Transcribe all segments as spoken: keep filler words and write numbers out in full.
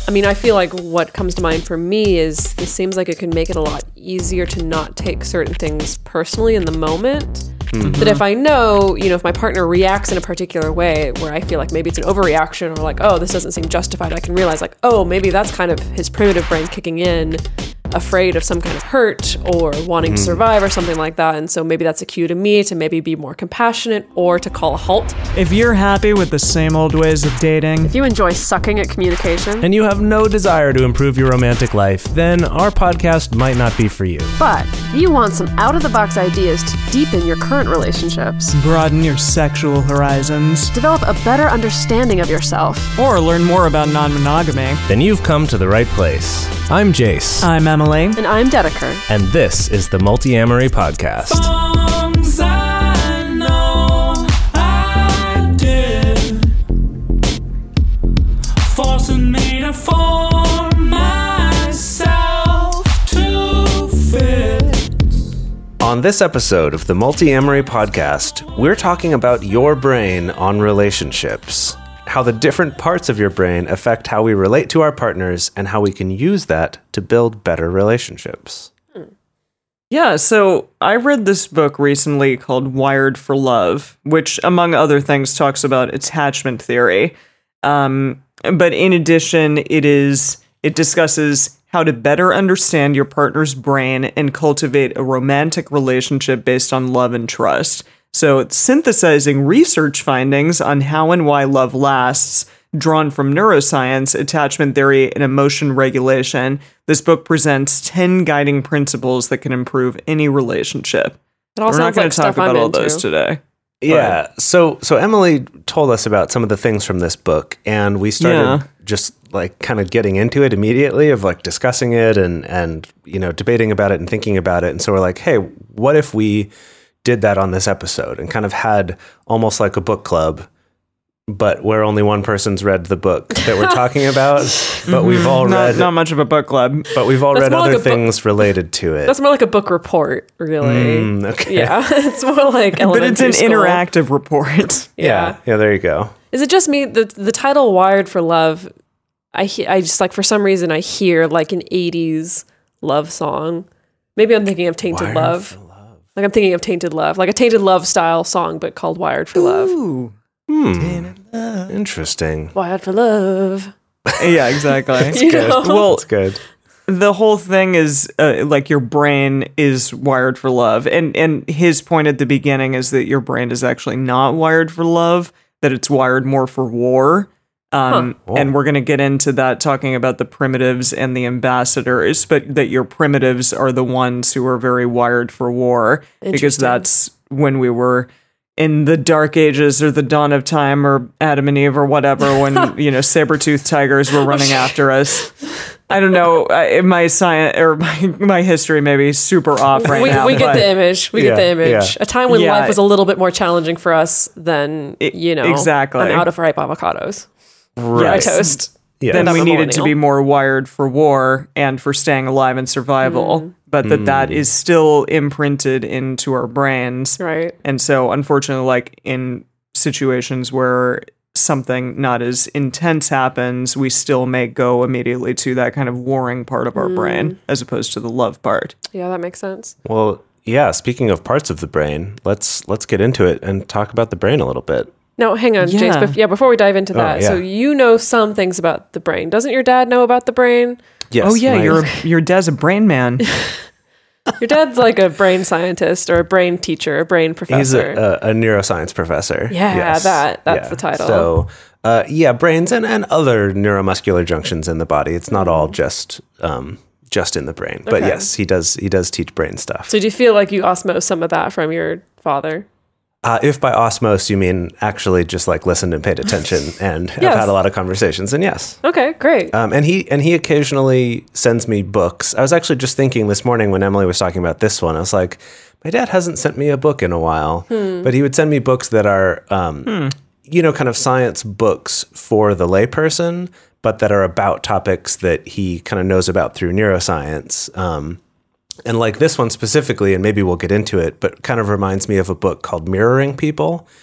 I mean, I feel like what comes to mind for me is this seems like it can make it a lot easier to not take certain things personally in the moment. Mm-hmm. That if I know, you know, if my partner reacts in a particular way where I feel like maybe it's an overreaction or like, oh, this doesn't seem justified, I can realize like, oh, maybe that's kind of his primitive brain kicking in, afraid of some kind of hurt or wanting mm. to survive or something like that. And so maybe that's a cue to me to maybe be more compassionate or to call a halt. If you're happy with the same old ways of dating, if you enjoy sucking at communication, and you have no desire to improve your romantic life, then our podcast might not be for you. But if you want some out-of-the-box ideas to deepen your current relationships, broaden your sexual horizons, develop a better understanding of yourself, or learn more about non-monogamy, then you've come to the right place. I'm Jace. I'm Emily. And I'm Dedeker. And this is the Multi-Amory Podcast. Songs I know I did, forcing me to form myself to fit. On this episode of the Multi-Amory Podcast, we're talking about your brain on relationships. How the different parts of your brain affect how we relate to our partners and how we can use that to build better relationships. Yeah, so I read this book recently called Wired for Love, which, among other things, talks about attachment theory. Um, but in addition, it is it discusses how to better understand your partner's brain and cultivate a romantic relationship based on love and trust. So it's synthesizing research findings on how and why love lasts, drawn from neuroscience, attachment theory, and emotion regulation. This book presents ten guiding principles that can improve any relationship. It all We're not sounds going like to talk stuff I'm about all into. those today. Yeah, so so Emily told us about some of the things from this book, and we started Yeah. just like kind of getting into it immediately, of like discussing it and and you know debating about it and thinking about it. And so we're like, hey, what if we did that on this episode and kind of had almost like a book club, but where only one person's read the book that we're talking about, but we've all Not, read not much of a book club. but we've all That's read more like other a book- things related to it. That's more like a book report, really. Mm, okay. Yeah, it's more like But it's an elementary school. interactive report. yeah. Yeah, there you go. Is it just me? The the title "Wired for Love," I he- I just like for some reason I hear like an eighties love song. Maybe I'm thinking of Tainted Wired Love. for Love. Like I'm thinking of Tainted Love, like a Tainted Love style song, but called Wired for Love. Ooh. Hmm. Interesting. Wired for Love. Yeah, exactly. You Good. know? Well, That's good. the whole thing is uh, like your brain is wired for love, and and his point at the beginning is that your brain is actually not wired for love, that it's wired more for war. Um, Huh. and we're going to get into that, talking about the primitives and the ambassadors, but that your primitives are the ones who are very wired for war, because Interesting. that's when we were in the dark ages or the dawn of time or Adam and Eve or whatever, when, you know, saber-toothed tigers were running after us. I don't know. I, my science or my, my history may be super off right we now. we get but the image. We Yeah, get the image. yeah. A time when Yeah. life was a little bit more challenging for us than, I- you know, exactly. I'm out of ripe avocados. Right. Toast. Yeah. then I'm we a needed to millennial. be more wired for war and for staying alive and survival. Mm. But that that is still imprinted into our brains. Right. And so, unfortunately, like in situations where something not as intense happens, we still may go immediately to that kind of warring part of our Mm. brain as opposed to the love part. Yeah, that makes sense. Well, yeah, speaking of parts of the brain, let's let's get into it and talk about the brain a little bit. No, hang on, Yeah. Jace. Bef- yeah, before we dive into that, yeah. so you know some things about the brain. Doesn't your dad know about the brain? Yes. Oh, yeah, my- your your dad's a brain man. Your dad's like a brain scientist or a brain teacher, a brain he's professor. a, a, a neuroscience professor. Yeah, Yes. that- that's the title. So, uh, yeah, brains and, and other neuromuscular junctions in the body. It's not all just um, just in the brain, but Okay. yes, he does he does teach brain stuff. So do you feel like you osmose some of that from your father? Uh, if by osmos you mean actually just like listened and paid attention and have Yes. had a lot of conversations, then yes. Okay, great. Um, and he and he occasionally sends me books. I was actually just thinking this morning when Emily was talking about this one, I was like, my dad hasn't sent me a book in a while, Hmm. but he would send me books that are, um, you know, kind of science books for the layperson, but that are about topics that he kind of knows about through neuroscience. Um, and like this one specifically, and maybe we'll get into it, but kind of reminds me of a book called Mirroring People.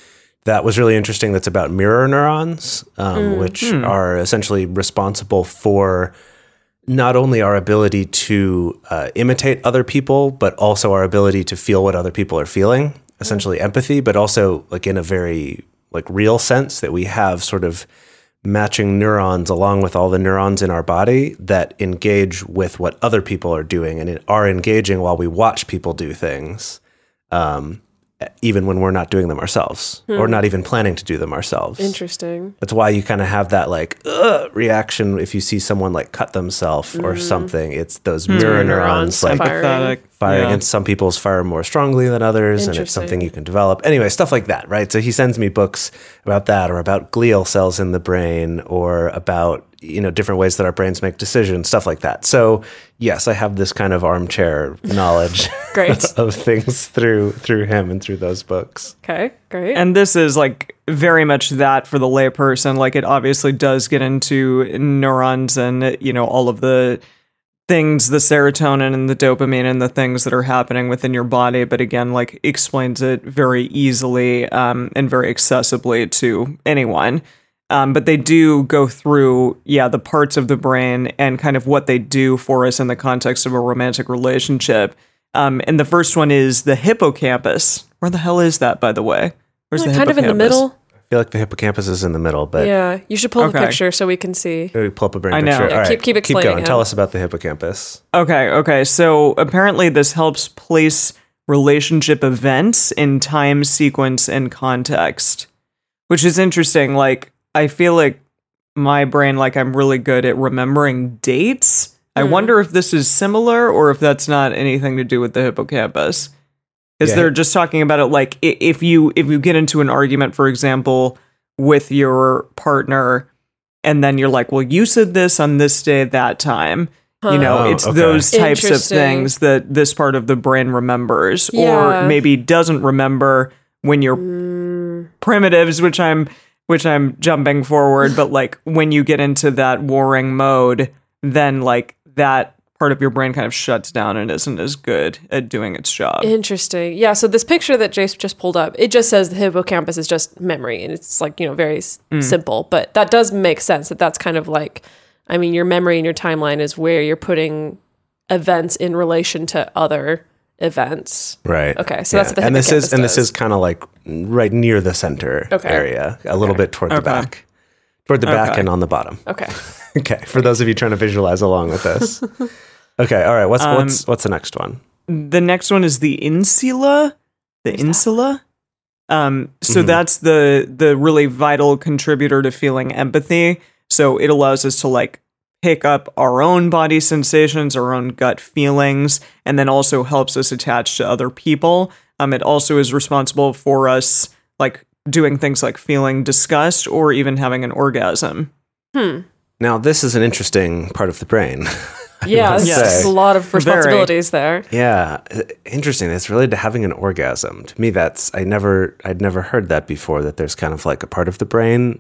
that was really interesting. That's about mirror neurons, um, which are essentially responsible for not only our ability to uh, imitate other people, but also our ability to feel what other people are feeling, essentially empathy, but also like in a very like real sense that we have sort of matching neurons along with all the neurons in our body that engage with what other people are doing and are engaging while we watch people do things. Um, even when we're not doing them ourselves or not even planning to do them ourselves. Interesting. That's why you kind of have that like Ugh! reaction if you see someone like cut themselves or something. It's those mirror neurons neurons like firing. Empathetic. firing, Yeah. and some people's fire more strongly than others, and it's something Interesting. you can develop. Anyway, stuff like that, right? So he sends me books about that, or about glial cells in the brain, or about, you know, different ways that our brains make decisions, stuff like that. So yes, I have this kind of armchair knowledge Great. of things through through him and through those books. Okay, great. And this is like very much that for the layperson. Like it obviously does get into neurons and, you know, all of the things, the serotonin and the dopamine and the things that are happening within your body. But again, like explains it very easily um, and very accessibly to anyone. Um, but they do go through, yeah, the parts of the brain and kind of what they do for us in the context of a romantic relationship. Um, and the first one is the hippocampus. Where the hell is that, by the way? Where's Like, the kind of in the hippocampus? middle. I feel like the hippocampus is in the middle, but Yeah, you should pull the Okay. picture so we can see. we pull up a brain I know. picture. Yeah, All right, keep- keep keep explaining going. it. Tell us about the hippocampus. Okay, okay. So apparently this helps place relationship events in time, sequence, and context, which is interesting. Like, I feel like my brain, like I'm really good at remembering dates. I wonder if this is similar or if that's not anything to do with the hippocampus. Because Yeah. they're just talking about it like i- if you if you get into an argument, for example, with your partner, and then you're like, well, you said this on this day, that time. You know, Oh, it's okay. those types of Interesting. things that this part of the brain remembers, Yeah. or maybe doesn't remember when you're Mm, primitives, which I'm which I'm jumping forward, but like when you get into that warring mode, then like that part of your brain kind of shuts down and isn't as good at doing its job. Interesting. Yeah, so this picture that Jace just pulled up, it just says the hippocampus is just memory, and it's like, you know, very s simple. But that does make sense that that's kind of like, I mean, your memory and your timeline is where you're putting events in relation to other events. Right. Okay, so that's what the and this is hippocampus and this does. is kind of like right near the center Okay. area, a little bit toward the Okay. back, toward the back Okay. and on the bottom. Okay. Okay, for those of you trying to visualize along with this. Okay, all right. What's Um, what's what's the next one? The next one is the insula. The insula. Um, so Mhm. that's the the really vital contributor to feeling empathy. So it allows us to like pick up our own body sensations, our own gut feelings, and then also helps us attach to other people. Um, it also is responsible for us like doing things like feeling disgust or even having an orgasm. Hmm. Now, this is an interesting part of the brain. Yeah, must there's say. just a lot of responsibilities there. Yeah, interesting. It's related to having an orgasm. To me, that's I never I'd never heard that before. That there's kind of like a part of the brain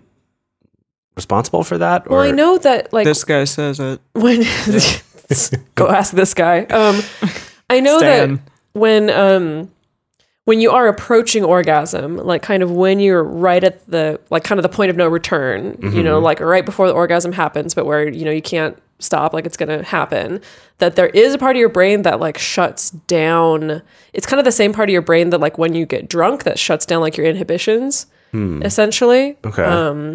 responsible for that. Well, I know that like This guy says it. when go ask this guy. Um, I know Stan. that when um when you are approaching orgasm, like kind of when you're right at the like kind of the point of no return, you know, like right before the orgasm happens, but where you know you can't stop, like it's gonna happen. That there is a part of your brain that like shuts down. It's kind of the same part of your brain that like when you get drunk that shuts down like your inhibitions, essentially. Okay. Um,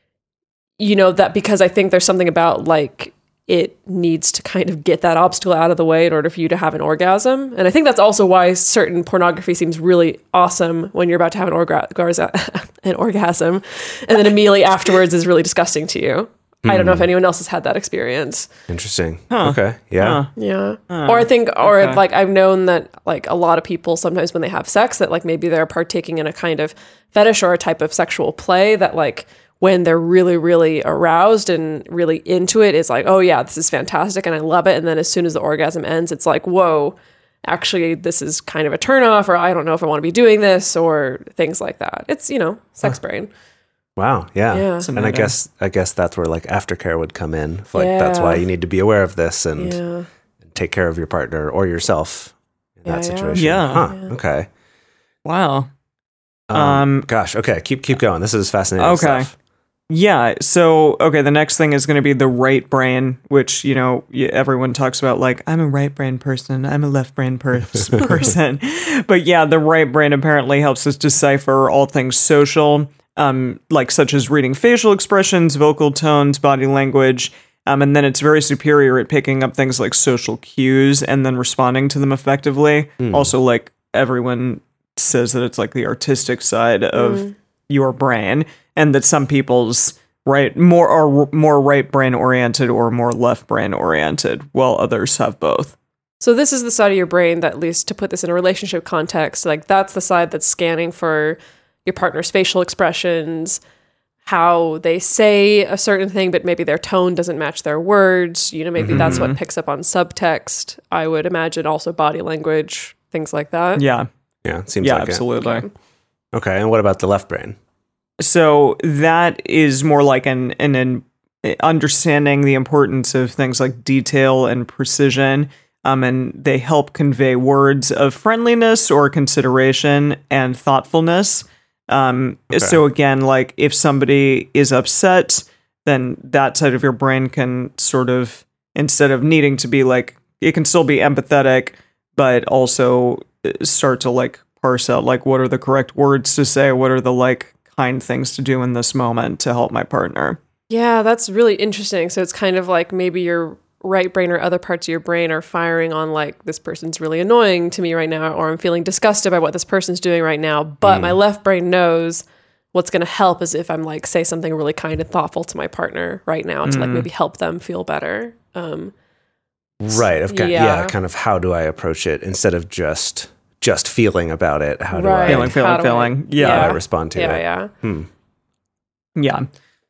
you know, that because I think there's something about like it needs to kind of get that obstacle out of the way in order for you to have an orgasm. And I think that's also why certain pornography seems really awesome when you're about to have an, orga- garza- an orgasm. And then immediately afterwards is really disgusting to you. I don't know if anyone else has had that experience. Interesting. Okay. Yeah. Huh. Yeah. or I think, or okay. like I've known that like a lot of people sometimes when they have sex that like maybe they're partaking in a kind of fetish or a type of sexual play that like when they're really, really aroused and really into it, it's like, oh yeah, this is fantastic and I love it. And then as soon as the orgasm ends, it's like, whoa, actually this is kind of a turnoff, or I don't know if I want to be doing this, or things like that. It's, you know, sex brain. Wow. Yeah. Yeah. And I guess I guess that's where like aftercare would come in. Like that's Yeah. why you need to be aware of this and Yeah. take care of your partner or yourself in that Yeah, yeah. situation. Yeah. Huh. Okay. Wow. Um, gosh, okay, keep keep going. This is fascinating Okay. stuff. Yeah. So, okay, the next thing is going to be the right brain, which, you know, y- everyone talks about like, I'm a right brain person, I'm a left brain per- person. But yeah, the right brain apparently helps us decipher all things social, um, like such as reading facial expressions, vocal tones, body language. Um, and then it's very superior at picking up things like social cues and then responding to them effectively. Also, like everyone says that it's like the artistic side of your brain, and that some people's right more are more right brain oriented or more left brain oriented, while others have both. So this is the side of your brain that, at least to put this in a relationship context, like that's the side that's scanning for your partner's facial expressions, how they say a certain thing, but maybe their tone doesn't match their words. You know, maybe that's what picks up on subtext. I would imagine also body language, things like that. Yeah, Yeah, it seems yeah, like absolutely. it. Okay, and what about the left brain? So that is more like an, an an understanding the importance of things like detail and precision, um, and they help convey words of friendliness or consideration and thoughtfulness. Um, Okay. So again, like if somebody is upset, then that side of your brain can sort of, instead of needing to be like, it can still be empathetic, but also start to like parse out like what are the correct words to say, what are the like kind things to do in this moment to help my partner. Yeah, that's really interesting. So it's kind of like maybe your right brain or other parts of your brain are firing on like, this person's really annoying to me right now, or I'm feeling disgusted by what this person's doing right now. But my left brain knows what's going to help is if I'm like, say something really kind and thoughtful to my partner right now to like maybe help them feel better. Um, Right. Of kind, yeah. Yeah. Kind of how do I approach it instead of just just feeling about it? How do Right. I Feeling, feeling, How do I- feeling. how do I Yeah. respond to yeah, it? yeah. Hmm. Yeah.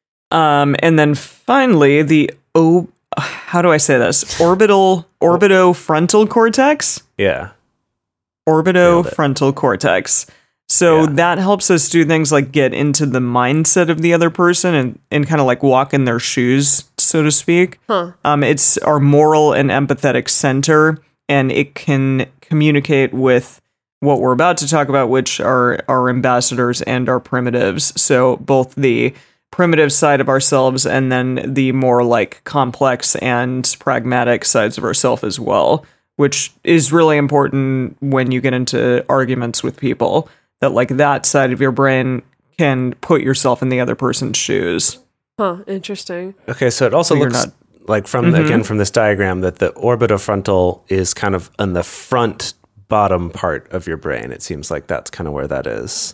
Um, and then finally, the oh, how do I say this? Orbital, orbitofrontal cortex. Yeah. Nailed it. Orbitofrontal cortex. So Yeah. that helps us do things like get into the mindset of the other person and, and kind of like walk in their shoes, so to speak. Huh. Um, it's our moral and empathetic center, and it can communicate with what we're about to talk about, which are our ambassadors and our primitives. So both the primitive side of ourselves and then the more like complex and pragmatic sides of ourselves as well, which is really important when you get into arguments with people, that like that side of your brain can put yourself in the other person's shoes. Huh. Interesting. Okay, so it also So you're looks not- like from Mhm. again from this diagram that the orbitofrontal is kind of on the front bottom part of your brain. It seems like that's kind of where that is.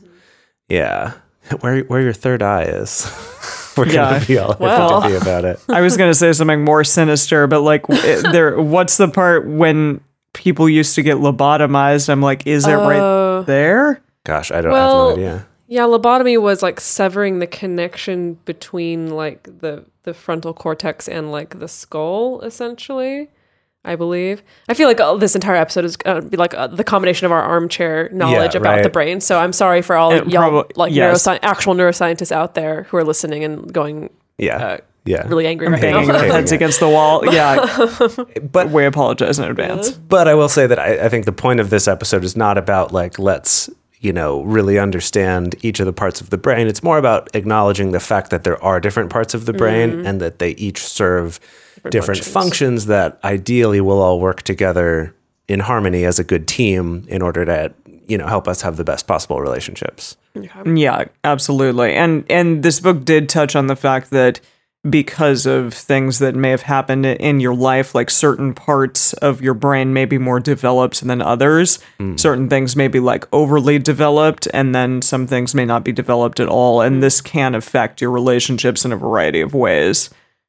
Yeah. Where where your third eye is. We're Yeah. gonna be all Well. hippy about it. I was gonna say something more sinister, but like w- there, what's the part when people used to get lobotomized? I'm like, is it right Uh, there? Gosh, I don't Well, have no idea. Yeah, lobotomy was like severing the connection between like the the frontal cortex and like the skull, essentially. I believe. I feel like uh, this entire episode is going to be like uh, the combination of our armchair knowledge Yeah, about right. the brain. So I'm sorry for all It y'all prob- like yes. neurosci- actual neuroscientists out there who are listening and going Yeah. uh, yeah. really angry right Banging now. their Hating heads it. against the wall. Yeah, But we apologize in advance. But I will say that I, I think the point of this episode is not about like, let's, you know, really understand each of the parts of the brain. It's more about acknowledging the fact that there are different parts of the brain and that they each serve different, functions. functions. that ideally will all work together in harmony as a good team in order to, you know, help us have the best possible relationships. Yeah, absolutely. And and this book did touch on the fact that because of things that may have happened in your life, like certain parts of your brain may be more developed than others. Certain things may be like overly developed, and then some things may not be developed at all. And this can affect your relationships in a variety of ways.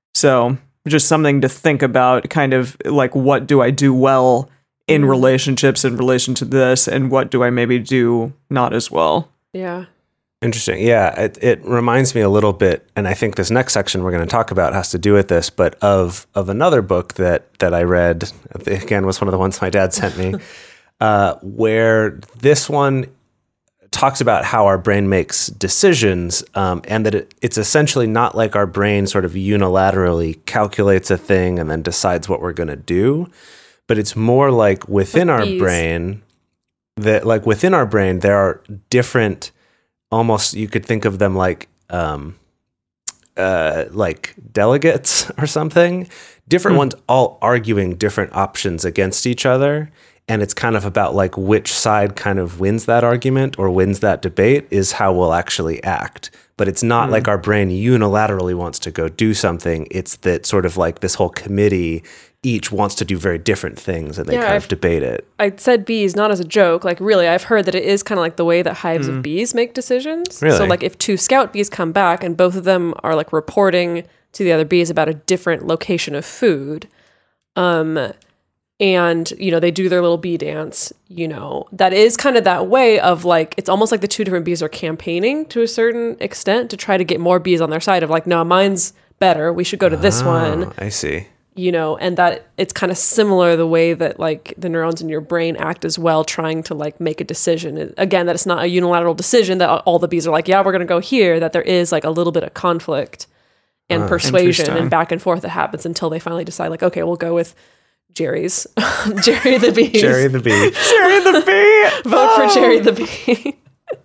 So just something to think about, kind of like, what do I do well in relationships in relation to this, and what do I maybe do not as well? Yeah. Interesting. Yeah, it, it reminds me a little bit, and I think this next section we're going to talk about has to do with this, but of of another book that that I read, again, was one of the ones my dad sent me, uh, where this one talks about how our brain makes decisions, um, and that it, it's essentially not like our brain sort of unilaterally calculates a thing and then decides what we're going to do, but it's more like within Like our bees. brain, that like within our brain, there are different almost you could think of them like um, uh, like delegates or something. Different mm. ones all arguing different options against each other. And it's kind of about like which side kind of wins that argument or wins that debate is how we'll actually act. But it's not mm. like our brain unilaterally wants to go do something. It's that sort of like this whole committee each wants to do very different things and they yeah, kind I've, of debate it. I said bees not as a joke. Like really, I've heard that it is kind of like the way that hives mm. of bees make decisions. Really? So like if two scout bees come back and both of them are like reporting to the other bees about a different location of food, um, and, you know, they do their little bee dance, you know, that is kind of that way of like, it's almost like the two different bees are campaigning to a certain extent to try to get more bees on their side of like, no, mine's better. We should go to this oh, one. I see. You know, and that it's kind of similar the way that like the neurons in your brain act as well, trying to like make a decision. Again, that it's not a unilateral decision that all the bees are like, yeah, we're going to go here, that there is like a little bit of conflict and oh, persuasion and back and forth that happens until they finally decide like, okay, we'll go with Jerry's. Jerry the Bee. Jerry the Bee. Jerry the Bee. Vote oh. for Jerry the Bee.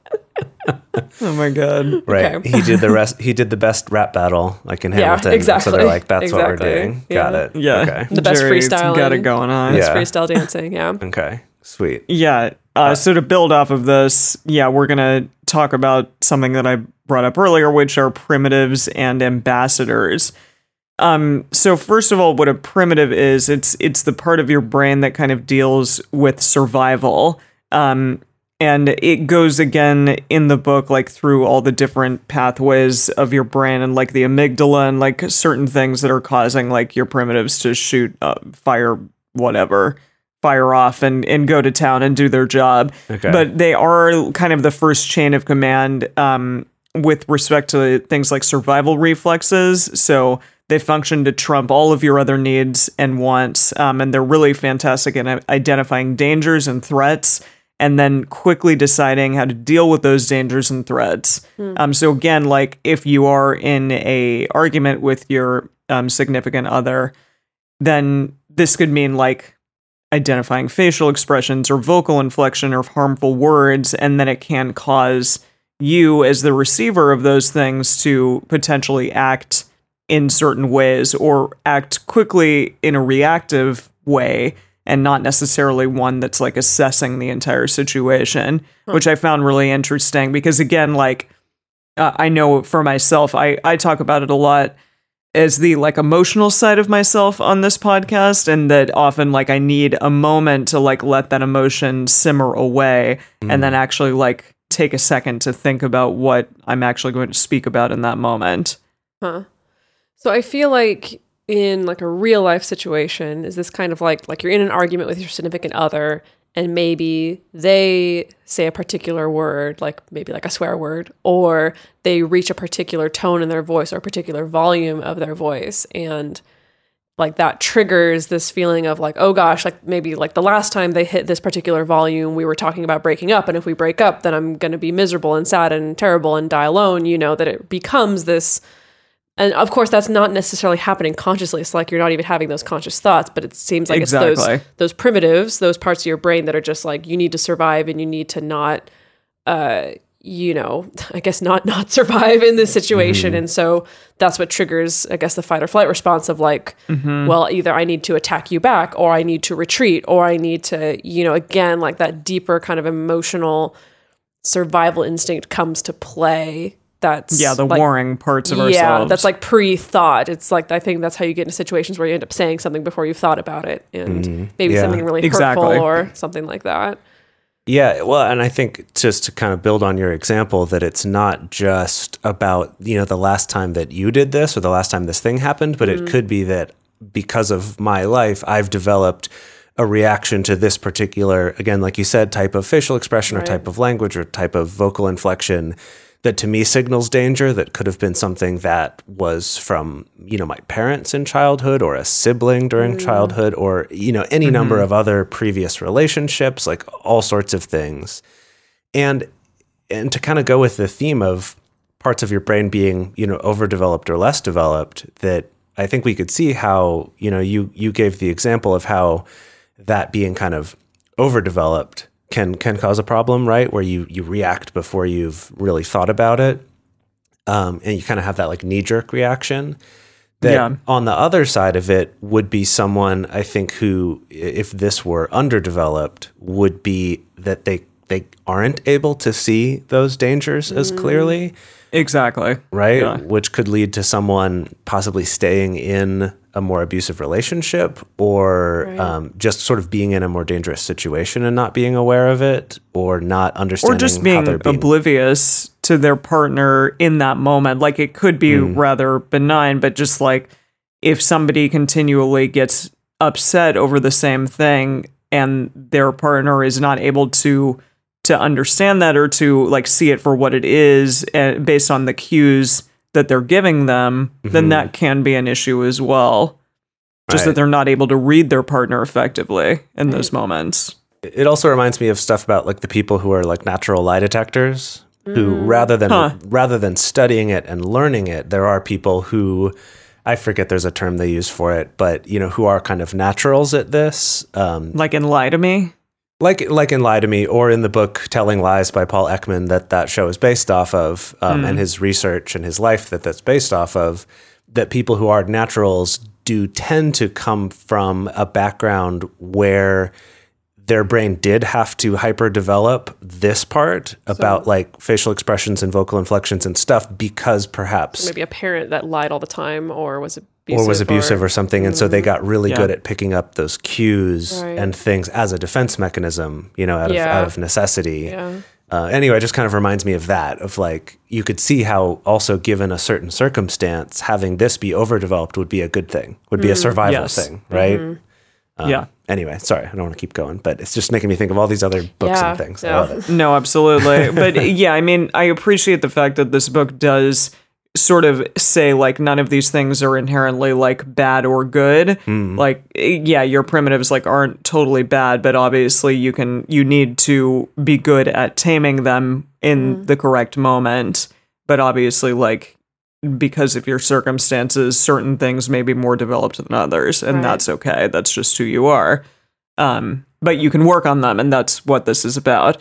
Oh my God. Right. Okay. He did the rest. He did the best rap battle like in Hamilton. Yeah, exactly. So they're like, that's exactly. what we're doing. Yeah. Got it. Yeah. Okay. The best Jerry's freestyle. Got it going on. Best yeah. freestyle dancing. Yeah. Okay. Sweet. Yeah. Uh, uh, so to build off of this, yeah, we're going to talk about something that I brought up earlier, which are primitives and ambassadors. Um, so first of all, what a primitive is, it's it's the part of your brain that kind of deals with survival. Um, and it goes again in the book, like through all the different pathways of your brain and like the amygdala and like certain things that are causing like your primitives to shoot, uh, fire, whatever, fire off and, and go to town and do their job. Okay. But they are kind of the first chain of command, um, with respect to things like survival reflexes. So they function to trump all of your other needs and wants, um, and they're really fantastic at identifying dangers and threats, and then quickly deciding how to deal with those dangers and threats. Mm. Um, so again, like if you are in a argument with your um, significant other, then this could mean like identifying facial expressions or vocal inflection or harmful words, and then it can cause you as the receiver of those things to potentially act in certain ways or act quickly in a reactive way and not necessarily one that's like assessing the entire situation, huh. which I found really interesting because again, like uh, I know for myself, I, I talk about it a lot as the like emotional side of myself on this podcast, and that often like I need a moment to like let that emotion simmer away mm. and then actually like take a second to think about what I'm actually going to speak about in that moment. Huh. So I feel like in like a real life situation, is this kind of like, like you're in an argument with your significant other and maybe they say a particular word, like maybe like a swear word, or they reach a particular tone in their voice or a particular volume of their voice. And like that triggers this feeling of like, oh gosh, like maybe like the last time they hit this particular volume, we were talking about breaking up. And if we break up, then I'm going to be miserable and sad and terrible and die alone, you know, that it becomes this. And of course, that's not necessarily happening consciously. It's like you're not even having those conscious thoughts, but it seems like exactly. it's those those primitives, those parts of your brain that are just like, you need to survive and you need to not, uh, you know, I guess not not survive in this situation. Mm-hmm. And so that's what triggers, I guess, the fight or flight response of like, mm-hmm. well, either I need to attack you back or I need to retreat or I need to, you know, again, like that deeper kind of emotional survival instinct comes to play. That's yeah, the like, warring parts of yeah, ourselves. Yeah, that's like pre-thought. It's like, I think that's how you get into situations where you end up saying something before you've thought about it. And mm-hmm. maybe yeah. something really exactly. hurtful or something like that. Yeah, well, and I think just to kind of build on your example, that it's not just about, you know, the last time that you did this or the last time this thing happened, but mm-hmm. it could be that because of my life, I've developed a reaction to this particular, again, like you said, type of facial expression right. or type of language or type of vocal inflection that to me signals danger, that could have been something that was from, you know, my parents in childhood or a sibling during mm. childhood or, you know, any mm-hmm. number of other previous relationships, like all sorts of things. And and to kind of go with the theme of parts of your brain being, you know, overdeveloped or less developed, that I think we could see how, you know, you you gave the example of how that being kind of overdeveloped can can cause a problem, right? Where you you react before you've really thought about it, um, and you kind of have that like knee jerk reaction. That Yeah. on the other side of it would be someone, I think, who, if this were underdeveloped, would be that they they aren't able to see those dangers as clearly, Exactly. right? Yeah. Which could lead to someone possibly staying in a more abusive relationship, or Right. um, just sort of being in a more dangerous situation and not being aware of it, or not Or understanding just how being they're being. oblivious to their partner in that moment. Like it could be rather benign, but just like if somebody continually gets upset over the same thing and their partner is not able to to understand that or to like see it for what it is and based on the cues that they're giving them, then that can be an issue as well. Just that Right. they're not able to read their partner effectively in those moments. It also reminds me of stuff about like the people who are like natural lie detectors, who rather than Huh. rather than studying it and learning it, there are people who, I forget there's a term they use for it, but you know, who are kind of naturals at this. Um, Like in Lie to Me. like like in Lie to Me, or in the book Telling Lies by Paul Ekman that that show is based off of, um, and his research and his life that that's based off of, that people who are naturals do tend to come from a background where their brain did have to hyper develop this part about like facial expressions and vocal inflections and stuff, because perhaps Maybe a parent that lied all the time or was abusive. or was abusive or, something. And so they got really Yeah. good at picking up those cues Right. and things as a defense mechanism, you know, out of, Yeah. out of necessity. Yeah. Uh, anyway, it just kind of reminds me of that, of like, you could see how also given a certain circumstance, having this be overdeveloped would be a good thing, would be a survival Yes. thing, right? Um, Yeah. Anyway, sorry, I don't want to keep going, but it's just making me think of all these other books Yeah, and things. yeah. I love it. No, absolutely. But yeah, I mean, I appreciate the fact that this book does sort of say like none of these things are inherently like bad or good. Like yeah, your primitives like aren't totally bad, but obviously you can you need to be good at taming them in the correct moment. But obviously like because of your circumstances, certain things may be more developed than others, and Right. that's okay. That's just who you are. Um, but you can work on them, and that's what this is about.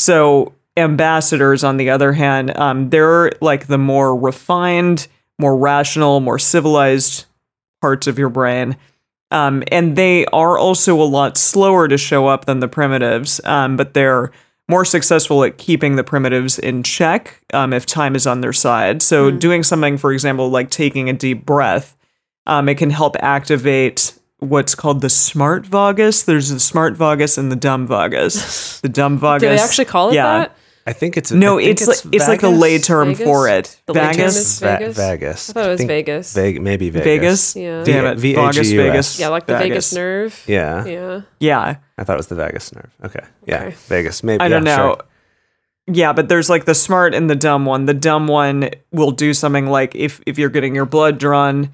So ambassadors, on the other hand, um, they're like the more refined, more rational, more civilized parts of your brain. Um, and they are also a lot slower to show up than the primitives, um, but they're more successful at keeping the primitives in check um, if time is on their side. So doing something, for example, like taking a deep breath, um, it can help activate what's called the smart vagus. There's the smart vagus and the dumb vagus. The dumb vagus. Do they actually call it yeah. that? I think it's No, I think it's like it's like a vagus. lay term Vegas? for it. The lay term Vagus. is- Va- Vegas? Vegas. I thought it was think Vegas. Veg- maybe Vegas. Vegas. Yeah. Damn it. V- Vagus, V A G U S. Vegas. Yeah, like the Vagus. vagus nerve. Yeah. Yeah. Yeah. I thought it was the vagus nerve. Okay. Yeah. Okay. Vegas. Maybe. I don't yeah, know. sure. Yeah, but there's like the smart and the dumb one. The dumb one will do something like if if you're getting your blood drawn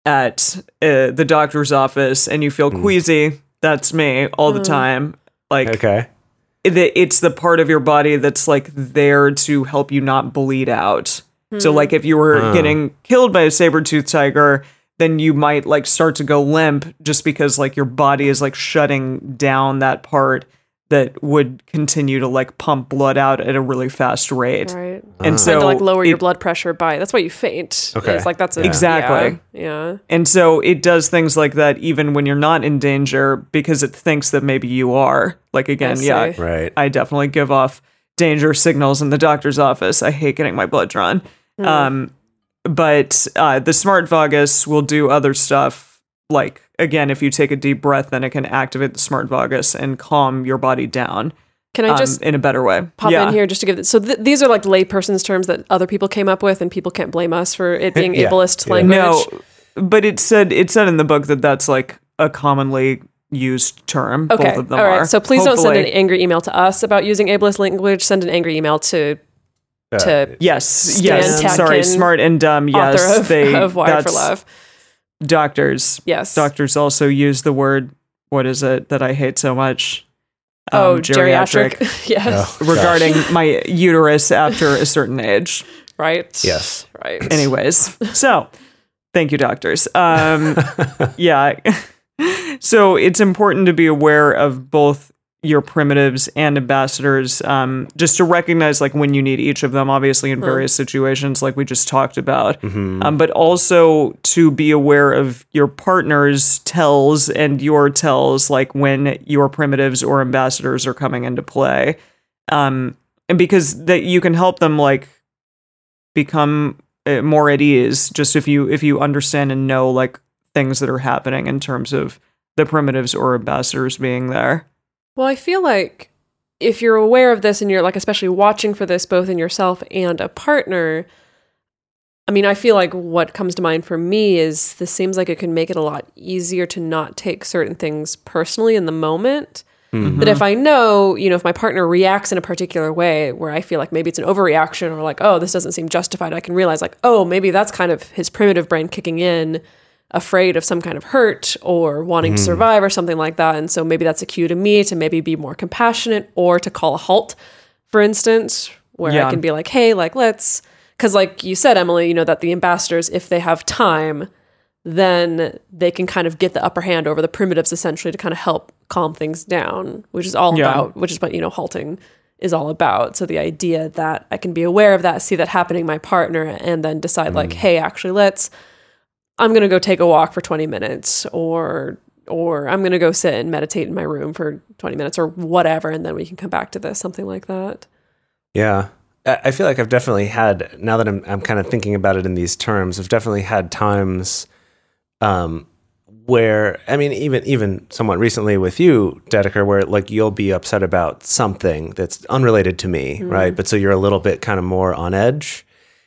at uh, the doctor's office and you feel Hmm. queasy, that's me all the time. Like Okay. it, it's the part of your body that's like there to help you not bleed out. So like if you were Oh. getting killed by a saber-toothed tiger, then you might like start to go limp just because like your body is like shutting down that part that would continue to like pump blood out at a really fast rate. Right. And Trying so to like lower your it- blood pressure by that's why you faint. Okay. It's like that's a, Yeah. Exactly. Yeah. yeah. And so it does things like that even when you're not in danger because it thinks that maybe you are. Like again, I yeah, see. Right. I definitely give off danger signals in the doctor's office. I hate getting my blood drawn. Um, but uh, the smart vagus will do other stuff. Like, again, if you take a deep breath, then it can activate the smart vagus and calm your body down Can I um, just in a better way. pop yeah. in here just to give it? So th- these are like layperson's terms that other people came up with, and people can't blame us for it being Yeah. ableist Yeah. language. No, but it said it said in the book that that's like a commonly used term. Okay. Both of them All right. are. So please don't send an Hopefully- angry email to us about using ableist language. Send an angry email to Uh, to Yes, Stan yes. Sorry, Tatkin, smart and dumb. Yes, author of, they. of Wired for that's- Love. Doctors. Yes. Doctors also use the word. What is it that I hate so much? Oh, Um, geriatric. yes. Oh. Regarding my uterus after a certain age. Right. Yes. Right. Anyways, so thank you, doctors. Um, yeah. So it's important to be aware of both your primitives and ambassadors, um, just to recognize like when you need each of them, obviously in various situations, like we just talked about, Mm-hmm. um, but also to be aware of your partner's tells and your tells, like when your primitives or ambassadors are coming into play, um, and because that you can help them like become uh, more at ease, just if you if you understand and know like things that are happening in terms of the primitives or ambassadors being there. Well, I feel like if you're aware of this and you're like especially watching for this both in yourself and a partner, I mean, I feel like what comes to mind for me is this seems like it can make it a lot easier to not take certain things personally in the moment. Mm-hmm. That if I know, you know, if my partner reacts in a particular way where I feel like maybe it's an overreaction or like, oh, this doesn't seem justified, I can realize like, oh, maybe that's kind of his primitive brain kicking in, afraid of some kind of hurt or wanting Mm. to survive or something like that. And so maybe that's a cue to me to maybe be more compassionate or to call a halt, for instance, where Yeah. I can be like, hey, like, let's, because like you said, Emily, you know, that the ambassadors, if they have time, then they can kind of get the upper hand over the primitives essentially to kind of help calm things down, which is all Yeah. about, which is what, you know, halting is all about. So the idea that I can be aware of that, see that happening in my partner, and then decide like, hey, actually, let's, I'm going to go take a walk for twenty minutes, or or I'm going to go sit and meditate in my room for twenty minutes or whatever, and then we can come back to this, something like that. Yeah. I I feel like I've definitely had, now that I'm I'm kind of thinking about it in these terms, I've definitely had times um, where, I mean, even even somewhat recently with you, Dedeker, where like you'll be upset about something that's unrelated to me, Mm-hmm. right? But so you're a little bit kind of more on edge,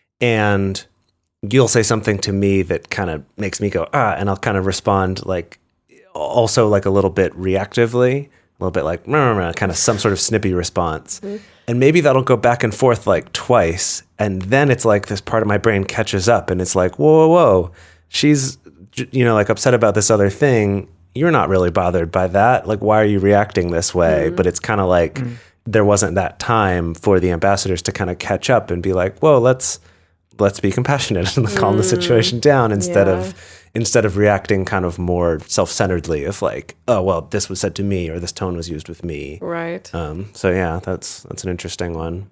and you'll say something to me that kind of makes me go, ah, and I'll kind of respond like, also like a little bit reactively, a little bit like, meh, meh, meh, kind of some sort of snippy response. Mm-hmm. And maybe that'll go back and forth like twice. And then it's like this part of my brain catches up and it's like, whoa, whoa, whoa, she's, you know, like upset about this other thing. You're not really bothered by that. Like, why are you reacting this way? Mm-hmm. But it's kind of like mm-hmm. there wasn't that time for the ambassadors to kind of catch up and be like, whoa, let's, let's be compassionate and calm the situation down instead Yeah. of instead of reacting kind of more self-centeredly of like, oh well, this was said to me or this tone was used with me. Right. Um, so yeah, that's that's an interesting one.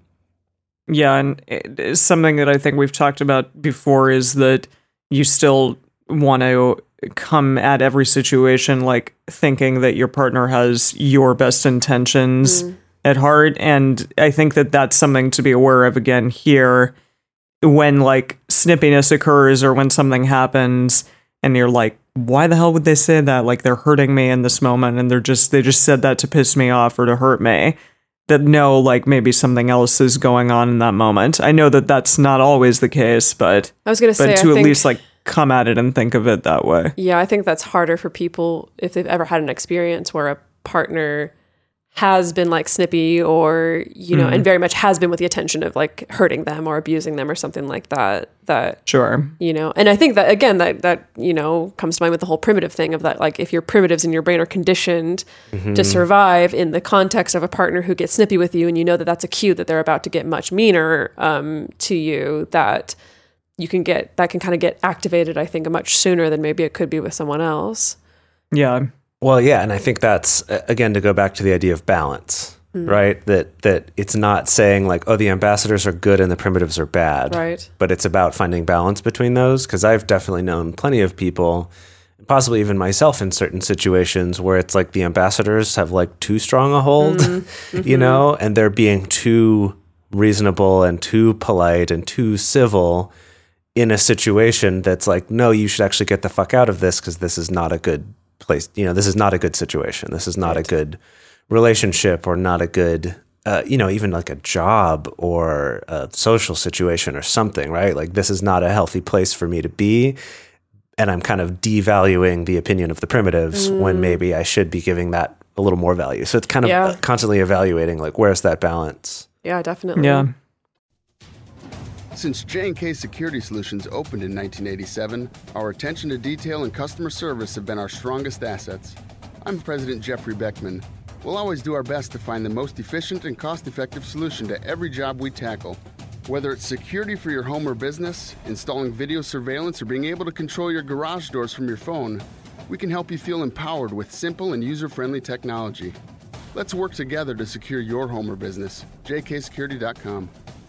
Yeah, and it is something that I think we've talked about before is that you still want to come at every situation like thinking that your partner has your best intentions Mm. at heart, and I think that that's something to be aware of again here when like snippiness occurs or when something happens and you're like, why the hell would they say that? Like they're hurting me in this moment and they're just they just said that to piss me off or to hurt me. That no, like maybe something else is going on in that moment. I know that that's not always the case, but I was going to say, but to I at think, least like come at it and think of it that way. yeah, I think that's harder for people if they've ever had an experience where a partner has been like snippy or, you know, Mm. and very much has been with the intention of like hurting them or abusing them or something like that, that, Sure. you know, and I think that again, that, that, you know, comes to mind with the whole primitive thing of that, like if your primitives in your brain are conditioned to survive in the context of a partner who gets snippy with you, and you know that that's a cue that they're about to get much meaner um, to you, that you can get, that can kind of get activated, I think, much sooner than maybe it could be with someone else. Yeah. Well, yeah, and I think that's uh, again to go back to the idea of balance, right? That that it's not saying like, oh, the ambassadors are good and the primitives are bad, Right. But it's about finding balance between those. Because I've definitely known plenty of people, possibly even myself, in certain situations where it's like the ambassadors have like too strong a hold, Mm-hmm. you know, and they're being too reasonable and too polite and too civil in a situation that's like, no, you should actually get the fuck out of this because this is not a good place. You know, this is not a good situation. This is not Right. a good relationship or not a good, uh, you know, even like a job or a social situation or something, right? Like this is not a healthy place for me to be. And I'm kind of devaluing the opinion of the primitives when maybe I should be giving that a little more value. So it's kind of Yeah. uh, constantly evaluating like, where's that balance? Yeah, definitely. Yeah. Since J and K Security Solutions opened in nineteen eighty-seven, our attention to detail and customer service have been our strongest assets. I'm President Jeffrey Beckman. We'll always do our best to find the most efficient and cost-effective solution to every job we tackle. Whether it's security for your home or business, installing video surveillance, or being able to control your garage doors from your phone, we can help you feel empowered with simple and user-friendly technology. Let's work together to secure your home or business. j k security dot com.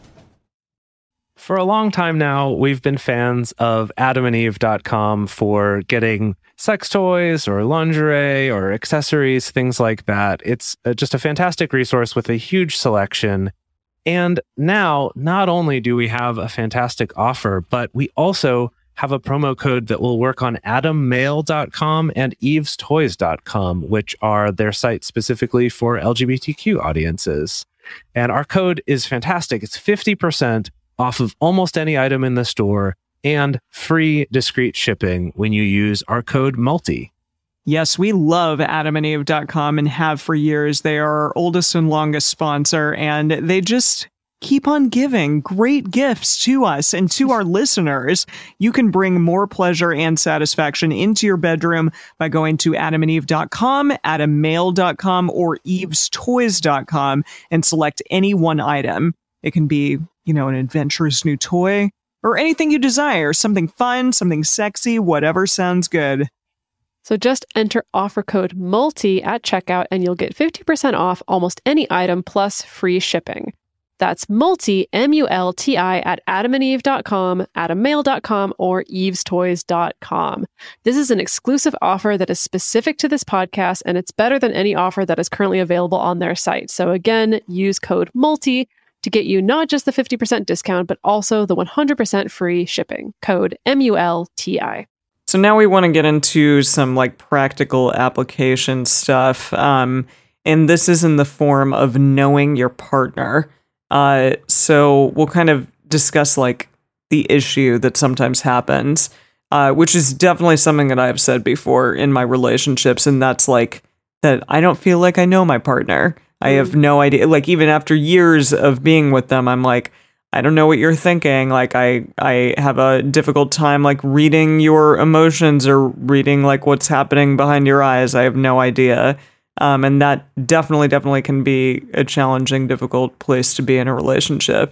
For a long time now, we've been fans of adam and eve dot com for getting sex toys or lingerie or accessories, things like that. It's uh, just a fantastic resource with a huge selection. And now, not only do we have a fantastic offer, but we also have a promo code that will work on adam mail dot com and eves toys dot com, which are their sites specifically for L G B T Q audiences. And our code is fantastic. It's fifty percent off of almost any item in the store and free discreet shipping when you use our code MULTI. Yes, we love adam and eve dot com and have for years. They are our oldest and longest sponsor, and they just keep on giving great gifts to us and to our listeners. You can bring more pleasure and satisfaction into your bedroom by going to adam and eve dot com, adam mail dot com, or eves toys dot com and select any one item. It can be, you know, an adventurous new toy or anything you desire, something fun, something sexy, whatever sounds good. So just enter offer code MULTI at checkout and you'll get fifty percent off almost any item plus free shipping. That's MULTI, M U L T I, at adam and eve dot com, adam mail dot com, or eves toys dot com. This is an exclusive offer that is specific to this podcast, and it's better than any offer that is currently available on their site. So again, use code MULTI to get you not just the fifty percent discount, but also the one hundred percent free shipping. Code M U L T I. So now we want to get into some like practical application stuff. Um, and this is in the form of knowing your partner. Uh, so we'll kind of discuss like the issue that sometimes happens, uh, which is definitely something that I've said before in my relationships. And that's like that I don't feel like I know my partner. I have no idea. Like even after years of being with them, I'm like, I don't know what you're thinking. Like I, I have a difficult time like reading your emotions or reading like what's happening behind your eyes. I have no idea. Um, and that definitely, definitely can be a challenging, difficult place to be in a relationship.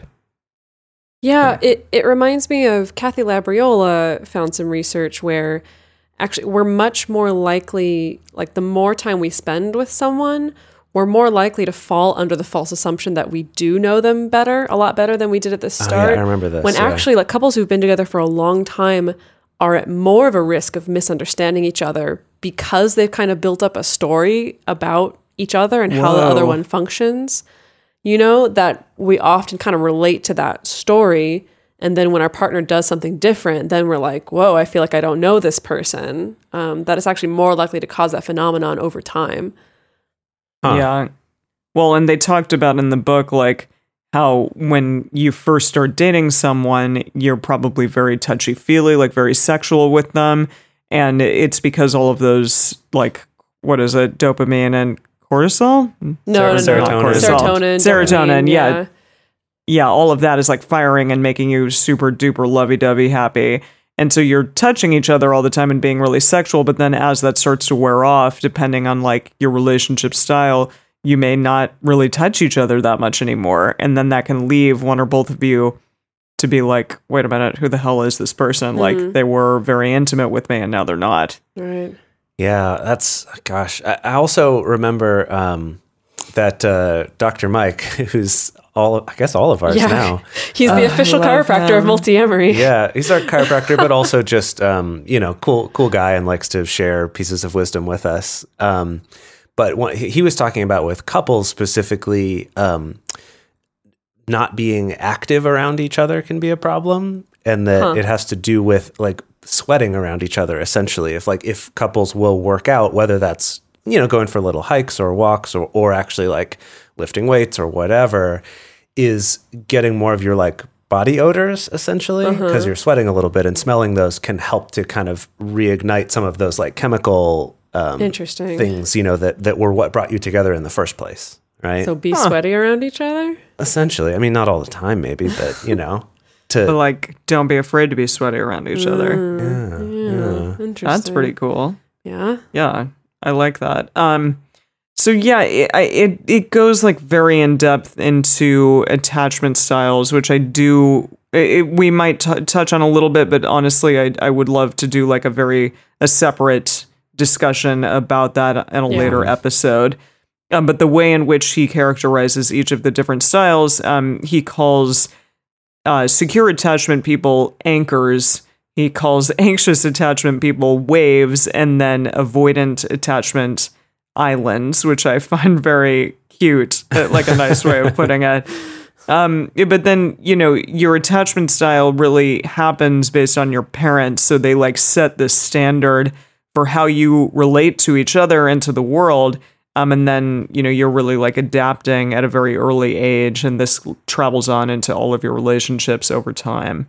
Yeah, it, it reminds me of Kathy Labriola found some research where actually we're much more likely, like the more time we spend with someone, we're more likely to fall under the false assumption that we do know them better, a lot better than we did at the start. Oh, yeah, I remember this. When yeah. actually like couples who've been together for a long time are at more of a risk of misunderstanding each other because they've kind of built up a story about each other and how the Whoa. other one functions. You know, that we often kind of relate to that story. And then when our partner does something different, then we're like, whoa, I feel like I don't know this person. Um, that is actually more likely to cause that phenomenon over time. Huh. Yeah. Well, and they talked about in the book, like, how when you first start dating someone, you're probably very touchy-feely, like very sexual with them. And it's because all of those, like, what is it, dopamine and cortisol? No, no, no. Serotonin. Cortisol. Serotonin. Serotonin, dopamine, yeah. Yeah, all of that is like firing and making you super duper lovey-dovey happy. And so you're touching each other all the time and being really sexual. But then as that starts to wear off, depending on like your relationship style, you may not really touch each other that much anymore. And then that can leave one or both of you to be like, wait a minute, who the hell is this person? Mhm. Like they were very intimate with me and now they're not. Right. Yeah, that's, gosh. I, I also remember um, that uh, Doctor Mike, who's all, of, I guess all of ours Yeah. now. He's the Uh, official I love chiropractor of him. Multi-Emery. Yeah, he's our chiropractor, but also just, um, you know, cool, cool guy and likes to share pieces of wisdom with us. Um, but what he he was talking about with couples specifically, um, not being active around each other can be a problem, and that Huh. it has to do with like sweating around each other. Essentially, if like if couples will work out, whether that's, you know, going for little hikes or walks or or actually like lifting weights or whatever, is getting more of your like body odors essentially, because Uh-huh. you're sweating a little bit, and smelling those can help to kind of reignite some of those like chemical um, Interesting. things, you know, that that were what brought you together in the first place, right? So be sweaty around each other? Essentially, I mean, not all the time, maybe, but you know, to But like, don't be afraid to be sweaty around each other. Yeah. Interesting. That's pretty cool. Yeah. Yeah, I like that. Um, so yeah, it, I- it it goes like very in depth into attachment styles, which I do. It, we might t- touch on a little bit, but honestly, I I would love to do like a very a separate discussion about that in a Yeah. later episode. Um, but the way in which he characterizes each of the different styles, um, he calls uh, secure attachment people anchors. He calls anxious attachment people waves, and then avoidant attachment islands, which I find very cute, like a nice way of putting it. Um, but then, you know, your attachment style really happens based on your parents. So they like set the standard for how you relate to each other and to the world. Um, and then, you know, you're really like adapting at a very early age. And this travels on into all of your relationships over time.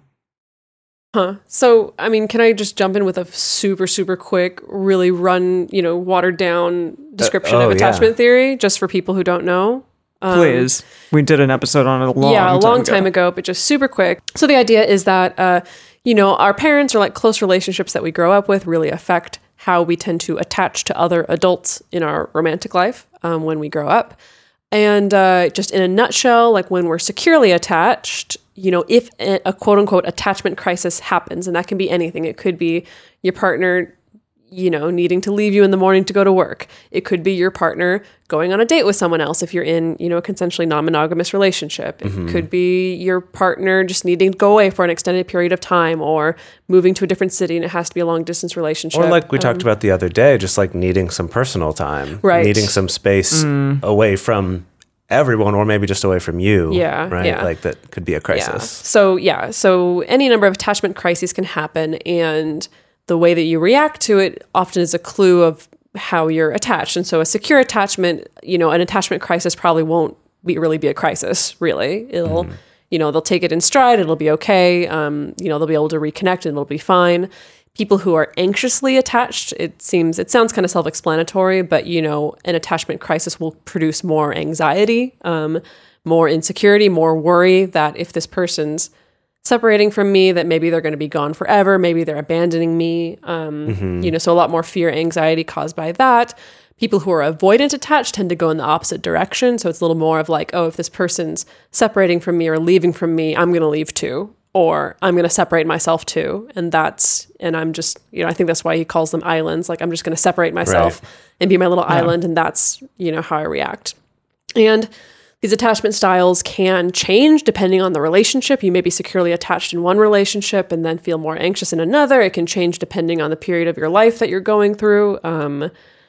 Huh. So, I mean, can I just jump in with a super, super quick, really run, you know, watered down description Uh, oh, of attachment yeah. theory, just for people who don't know? Um, Please. We did an episode on it a long yeah, a time long ago. time ago, but just super quick. So the idea is that, uh, you know, our parents or like close relationships that we grow up with really affect how we tend to attach to other adults in our romantic life um, when we grow up. And uh, just in a nutshell, like when we're securely attached, you know, if a, a quote unquote attachment crisis happens, and that can be anything, it could be your partner, you know, needing to leave you in the morning to go to work. It could be your partner going on a date with someone else if you're in, you know, a consensually non-monogamous relationship. It Mm-hmm. could be your partner just needing to go away for an extended period of time, or moving to a different city and it has to be a long distance relationship. Or like we talked about the other day, just like needing some personal time, Right. needing some space away from everyone, or maybe just away from you. Yeah, Right. yeah. Like that could be a Yeah. crisis. So yeah, so any number of attachment crises can happen, and the way that you react to it often is a clue of how you're attached. And so a secure attachment, you know, an attachment crisis probably won't be really be a crisis, really. It'll, you know, they'll take it in stride, it'll be okay. Um, you know, they'll be able to reconnect and it'll be fine. People who are anxiously attached, it seems, it sounds kind of self-explanatory, but, you know, an attachment crisis will produce more anxiety, um, more insecurity, more worry that if this person's separating from me, that maybe they're going to be gone forever, maybe they're abandoning me, um, you know, so a lot more fear, anxiety caused by that. People who are avoidant attached tend to go in the opposite direction, so it's a little more of like, oh, if this person's separating from me or leaving from me, I'm going to leave too, or I'm going to separate myself too, and that's, and I'm just, you know, I think that's why he calls them islands, like I'm just going to separate myself Right. and be my little island, and that's, you know, how I react. And these attachment styles can change depending on the relationship. You may be securely attached in one relationship and then feel more anxious in another. It can change depending on the period of your life that you're going through. Um,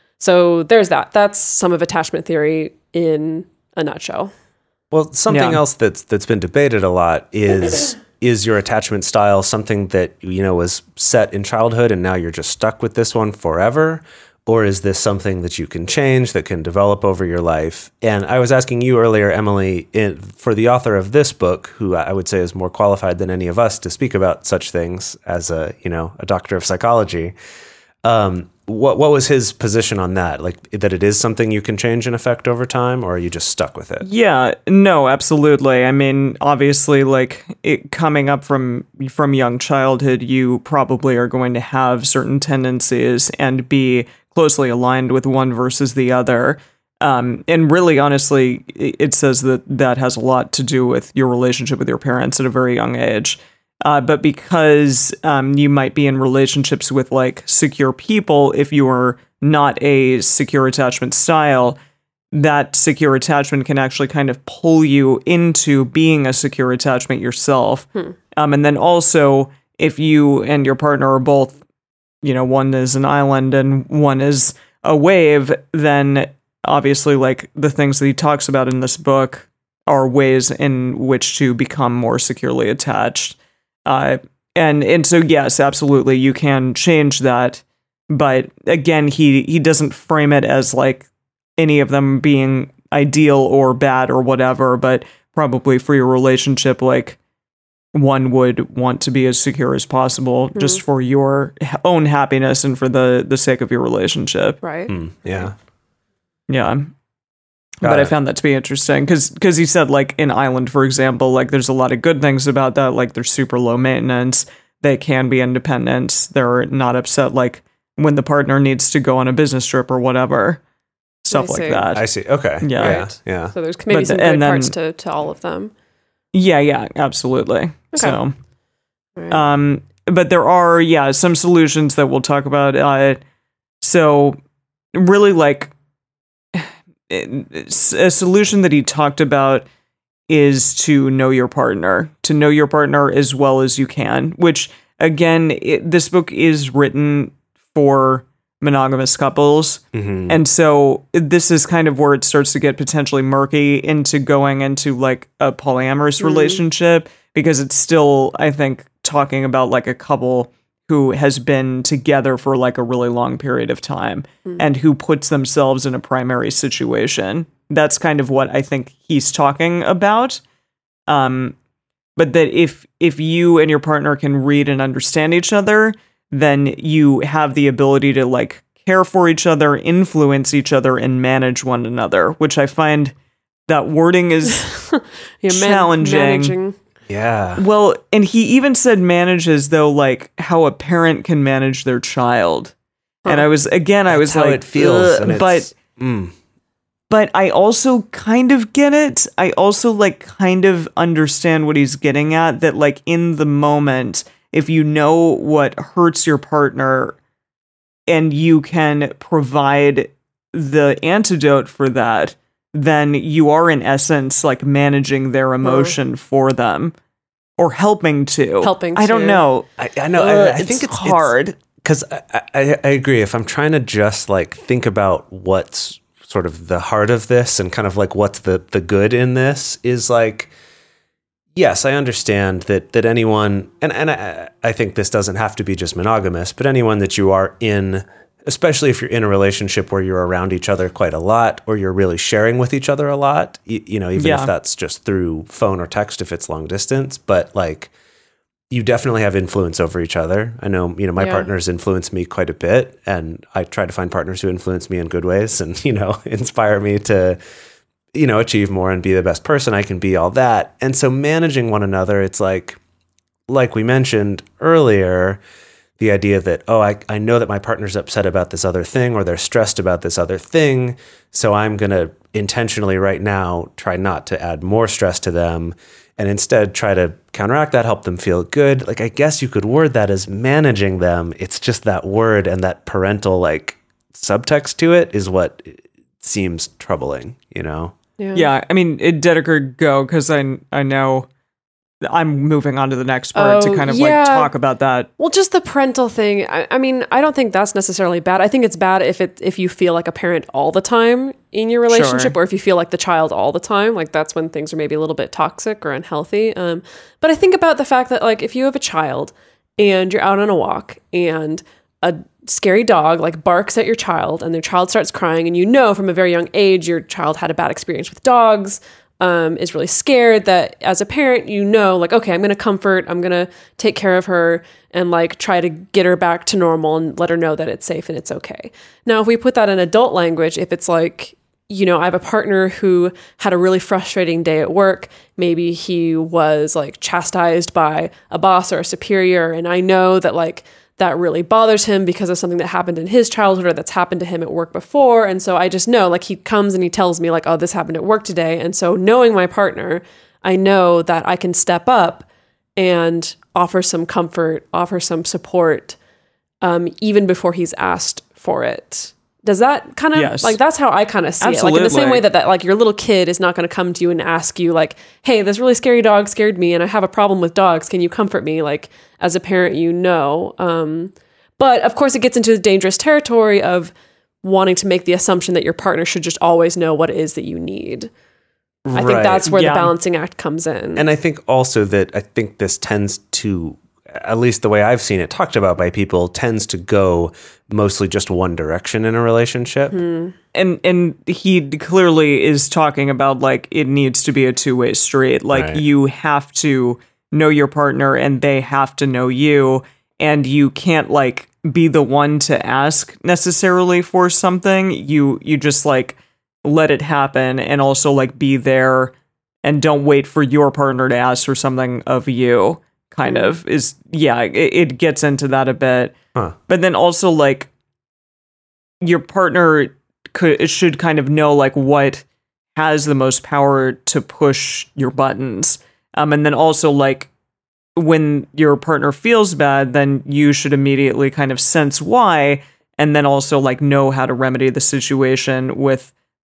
so there's that. That's some of attachment theory in a nutshell. Well, something Yeah. else that's that's been debated a lot is is your attachment style something that, you know, was set in childhood and now you're just stuck with this one forever? Or is this something that you can change, that can develop over your life? And I was asking you earlier, Emily, in, for the author of this book, who I would say is more qualified than any of us to speak about such things as a, you know, a doctor of psychology. Um, what what was his position on that? Like that it is something you can change and affect over time, or are you just stuck with it? Yeah, no, absolutely. I mean, obviously, like it coming up from from young childhood, you probably are going to have certain tendencies and be closely aligned with one versus the other. Um, and really, honestly, it it says that that has a lot to do with your relationship with your parents at a very young age. Uh, but because um, you might be in relationships with like secure people, if you are not a secure attachment style, that secure attachment can actually kind of pull you into being a secure attachment yourself. Hmm. Um, and then also, if you and your partner are both, you know, one is an island and one is a wave, then obviously, like the things that he talks about in this book are ways in which to become more securely attached. Uh, and and so yes, absolutely, you can change that, but again, he he doesn't frame it as like any of them being ideal or bad or whatever, but probably for your relationship, like one would want to be as secure as possible, Mm-hmm. just for your h- own happiness and for the the sake of your relationship. Right. Hmm, yeah. Yeah. Got But I it. found that to be interesting because because he said like in Island, for example, like there's a lot of good things about that. Like they're super low maintenance. They can be independent. They're not upset like when the partner needs to go on a business trip or whatever. Stuff I like see. that. I see. Okay. Yeah. Yeah. Right. Yeah. So there's maybe But some the- good and then- parts to, to all of them. Yeah, yeah, absolutely. So All right. Um, but there are, yeah, some solutions that we'll talk about. Uh, so really like a solution that he talked about is to know your partner, to know your partner as well as you can, which again, it, this book is written for monogamous couples. Mm-hmm. And so this is kind of where it starts to get potentially murky into going into like a polyamorous mm-hmm. relationship, because it's still, I think, talking about like a couple who has been together for like a really long period of time mm-hmm. and who puts themselves in a primary situation. That's kind of what I think he's talking about. Um, but that if if you and your partner can read and understand each other, then you have the ability to like care for each other, influence each other, and manage one another, which I find that wording is yeah, challenging. Man- managing. Yeah. Well, and he even said manage as though like how a parent can manage their child. Huh. And I was, again, I was That's like, how it feels. And but, mm. but I also kind of get it. I also like kind of understand what he's getting at, that like in the moment, if you know what hurts your partner and you can provide the antidote for that, then you are in essence like managing their emotion mm. for them, or helping to. Helping I don't to. know. I, I know. Uh, I, I it's think it's hard. Because I, I, I agree. If I'm trying to just like think about what's sort of the heart of this and kind of like what's the, the good in this is like, yes, I understand that that anyone, and, and I, I think this doesn't have to be just monogamous, but anyone that you are in, especially if you're in a relationship where you're around each other quite a lot, or you're really sharing with each other a lot, you, you know, even yeah. if that's just through phone or text, if it's long distance, but like you definitely have influence over each other. I know, you know, my yeah. partners influence me quite a bit, and I try to find partners who influence me in good ways and, you know, inspire me to, you know, achieve more and be the best person I can be, all that. And so managing one another, it's like, like we mentioned earlier, the idea that, oh, I, I know that my partner's upset about this other thing, or they're stressed about this other thing, so I'm going to intentionally right now try not to add more stress to them and instead try to counteract that, help them feel good. Like, I guess you could word that as managing them. It's just that word and that parental like subtext to it is what seems troubling, you know? Yeah, yeah I mean, it Dedeker, go, because I, I know... I'm moving on to the next part oh, to kind of yeah. like talk about that. Well, just the parental thing. I, I mean, I don't think that's necessarily bad. I think it's bad if it if you feel like a parent all the time in your relationship, sure. or if you feel like the child all the time. Like that's when things are maybe a little bit toxic or unhealthy. Um, but I think about the fact that like if you have a child and you're out on a walk and a scary dog like barks at your child and their child starts crying, and you know from a very young age your child had a bad experience with dogs. Um, is really scared, that as a parent, you know, like, okay, I'm going to comfort, I'm going to take care of her and like try to get her back to normal and let her know that it's safe and it's okay. Now, if we put that in adult language, if it's like, you know, I have a partner who had a really frustrating day at work, maybe he was like chastised by a boss or a superior, and I know that like that really bothers him because of something that happened in his childhood or that's happened to him at work before. And so I just know, like, he comes and he tells me like, oh, this happened at work today. And so knowing my partner, I know that I can step up and offer some comfort, offer some support, um, even before he's asked for it. Does that kind of, yes. like, that's how I kind of see Absolutely. it. Like, in the same way that, that, like, your little kid is not going to come to you and ask you, like, hey, this really scary dog scared me and I have a problem with dogs. Can you comfort me? Like, as a parent, you know. Um, but, of course, it gets into the dangerous territory of wanting to make the assumption that your partner should just always know what it is that you need. Right. I think that's where yeah. the balancing act comes in. And I think also that I think this tends to, at least the way I've seen it talked about by people, tends to go mostly just one direction in a relationship. Hmm. And and he clearly is talking about like it needs to be a two-way street. Like Right. you have to know your partner and they have to know you, and you can't like be the one to ask necessarily for something. You you just like let it happen, and also like be there and don't wait for your partner to ask for something of you. Kind of is, yeah, it, it gets into that a bit. Huh. But then also, like, your partner could should kind of know, like, what has the most power to push your buttons. Um, and then also, like, when your partner feels bad, then you should immediately kind of sense why, and then also, like, know how to remedy the situation with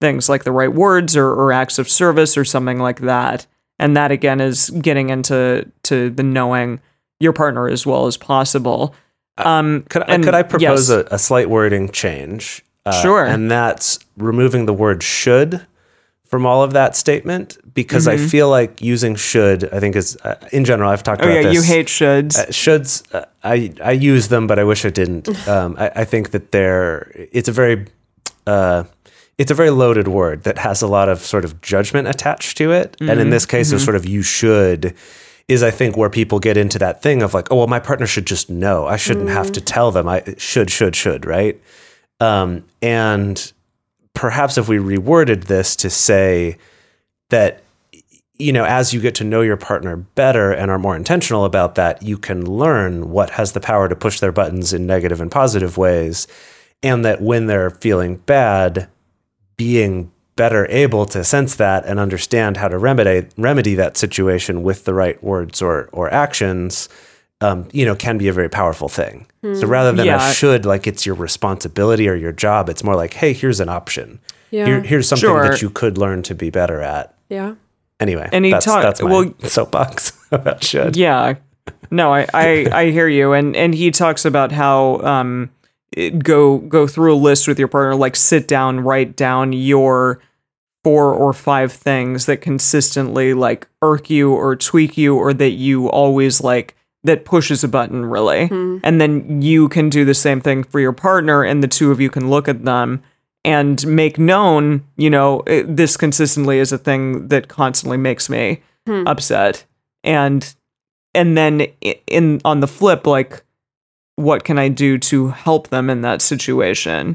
things like the right words or, or acts of service or something like that. And that again is getting into to the knowing your partner as well as possible. Um, Could, and could I propose yes. a, a slight wording change? Uh, Sure. And that's removing the word should from all of that statement, because Mm-hmm. I feel like using should, I think is, uh, in general, I've talked Oh about yeah, this. you hate shoulds. Uh, shoulds, uh, I, I use them, but I wish I didn't. Um, I, I think that they're, it's a very, uh, it's a very loaded word that has a lot of sort of judgment attached to it. And in this case, it's sort of you should is, I think, where people get into that thing of like, oh, well, my partner should just know. I shouldn't have to tell them. I should, should, should, right? Um, and perhaps if we reworded this to say that, you know, as you get to know your partner better and are more intentional about that, you can learn what has the power to push their buttons in negative and positive ways. And that when they're feeling bad, being better able to sense that and understand how to remedy remedy that situation with the right words or or actions, um, you know, can be a very powerful thing. So rather than Yeah. a should, like it's your responsibility or your job, it's more like, hey, here's an option. Yeah. Here, here's something Sure. that you could learn to be better at. Yeah. Anyway, And he that's, talk- that's my well- soapbox about should. Yeah. No, I, I, I hear you. And and he talks about how um it- go go through a list with your partner, like sit down, write down your four or five things that consistently like irk you or tweak you or that you always like that pushes a button really. And then you can do the same thing for your partner and the two of you can look at them and make known, you know, it, this consistently is a thing that constantly makes me upset. And and then i- in on the flip, like, what can I do to help them in that situation?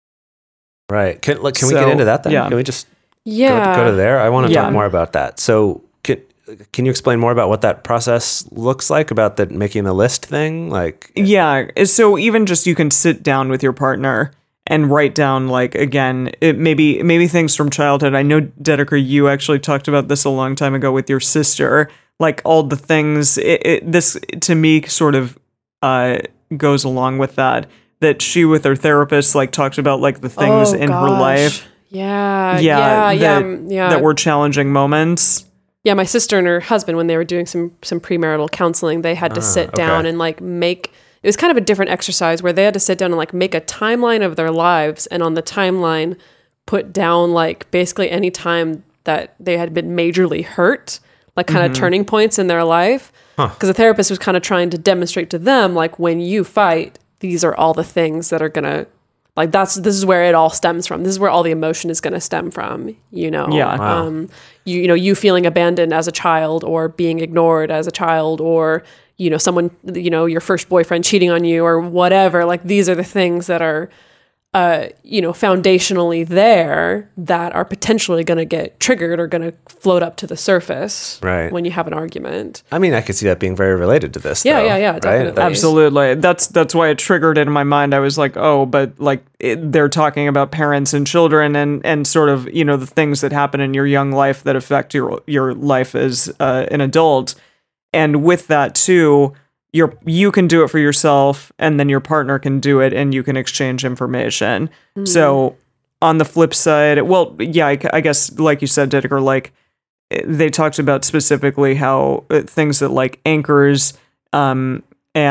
Right. Can, look, can we So, get into that then? yeah. Can we just Yeah. go, go to there? I want to Yeah. talk more about that. So can, can you explain more about what that process looks like about the making the list thing? Like, Yeah. So even just you can sit down with your partner and write down, like, again, it maybe maybe things from childhood. I know, Dedeker, you actually talked about this a long time ago with your sister. Like all the things. It, it, this to me sort of uh, goes along with that. That she with her therapist like talked about like the things Oh, in her gosh. life. Yeah. Yeah, Yeah. Yeah. that, um, yeah. that were challenging moments. Yeah, my sister and her husband, when they were doing some some premarital counseling, they had to sit down okay. and like make. It was kind of a different exercise where they had to sit down and like make a timeline of their lives, and on the timeline, put down like basically any time that they had been majorly hurt, like kind of turning points in their life. Because the therapist was kind of trying to demonstrate to them, like when you fight, these are all the things that are gonna. Like that's this is where it all stems from. This is where all the emotion is going to stem from. You know, Yeah. Wow. um, you you know, you feeling abandoned as a child, or being ignored as a child, or you know, someone, you know, your first boyfriend cheating on you, or whatever. Like these are the things that are, uh, you know, foundationally there that are potentially going to get triggered or going to float up to the surface, Right. when you have an argument. I mean, I could see that being very related to this. Yeah, though, yeah, yeah, right? definitely. That's- Absolutely. That's that's why it triggered it in my mind. I was like, oh, but like it, they're talking about parents and children and and sort of, you know, the things that happen in your young life that affect your your life as uh, an adult. And with that too, you're you can do it for yourself, and then your partner can do it, and you can exchange information. So on the flip side, well, yeah, I, I guess like you said, Dedeker, like they talked about specifically how uh, things that like anchors um,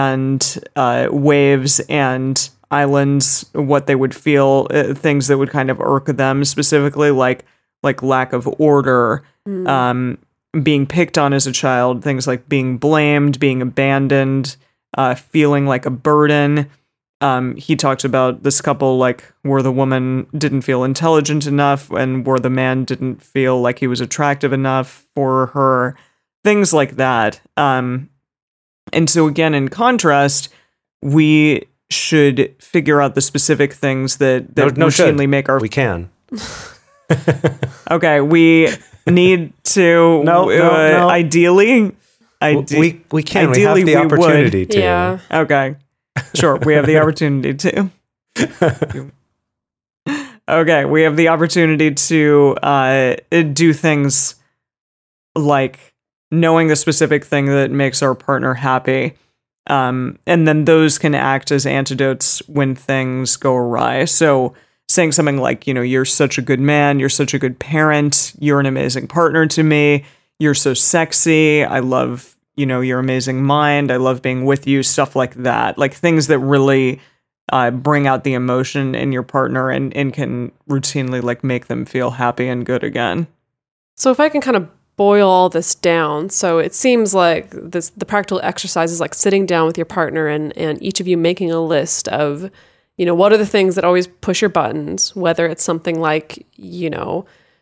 and uh, waves and islands, what they would feel, uh, things that would kind of irk them specifically, like like lack of order, um, being picked on as a child, things like being blamed, being abandoned, uh, feeling like a burden. Um, he talked about this couple, like where the woman didn't feel intelligent enough and where the man didn't feel like he was attractive enough for her, things like that. Um, and so again, in contrast, we should figure out the specific things that, that No, no should. routinely make our... We can. Okay, we need to... No, no, uh, no. Ideally... ide- we we can. We have ideally the we would. opportunity to. Yeah. Okay. Sure, we have the opportunity to. Okay, we have the opportunity to uh, do things like knowing the specific thing that makes our partner happy. Um, and then those can act as antidotes when things go awry. So saying something like, you know, you're such a good man, you're such a good parent, you're an amazing partner to me, you're so sexy, I love, you know, your amazing mind, I love being with you, stuff like that. Like things that really uh, bring out the emotion in your partner and, and can routinely like make them feel happy and good again. So if I can kind of boil all this down, so it seems like this the practical exercise is like sitting down with your partner and, and each of you making a list of, you know, what are the things that always push your buttons, whether it's something like, you know,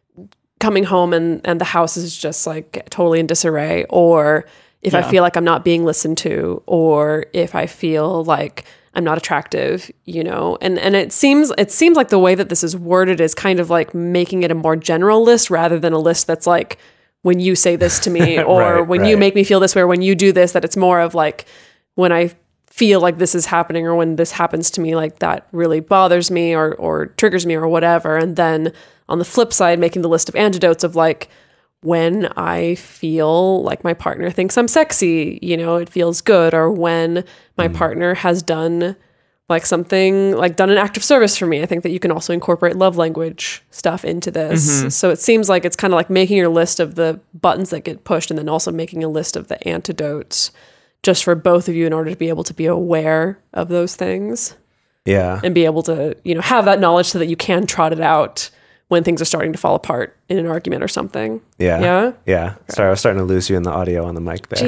coming home and, and the house is just like totally in disarray, or if yeah. I feel like I'm not being listened to, or if I feel like I'm not attractive, you know, and, and it seems, it seems like the way that this is worded is kind of like making it a more general list rather than a list that's like, when you say this to me, or right, when right. you make me feel this way, or when you do this, that it's more of like, when I feel like this is happening, or when this happens to me, like that really bothers me or, or triggers me or whatever. And then on the flip side, making the list of antidotes of like, when I feel like my partner thinks I'm sexy, you know, it feels good. Or when my mm. partner has done like something, like done an act of service for me. I think that you can also incorporate love language stuff into this. Mm-hmm. So it seems like it's kind of like making your list of the buttons that get pushed and then also making a list of the antidotes just for both of you in order to be able to be aware of those things. Yeah. And be able to, you know, have that knowledge so that you can trot it out when things are starting to fall apart in an argument or something. Yeah. Yeah? Yeah. Okay. Sorry, I was starting to lose you in the audio on the mic there.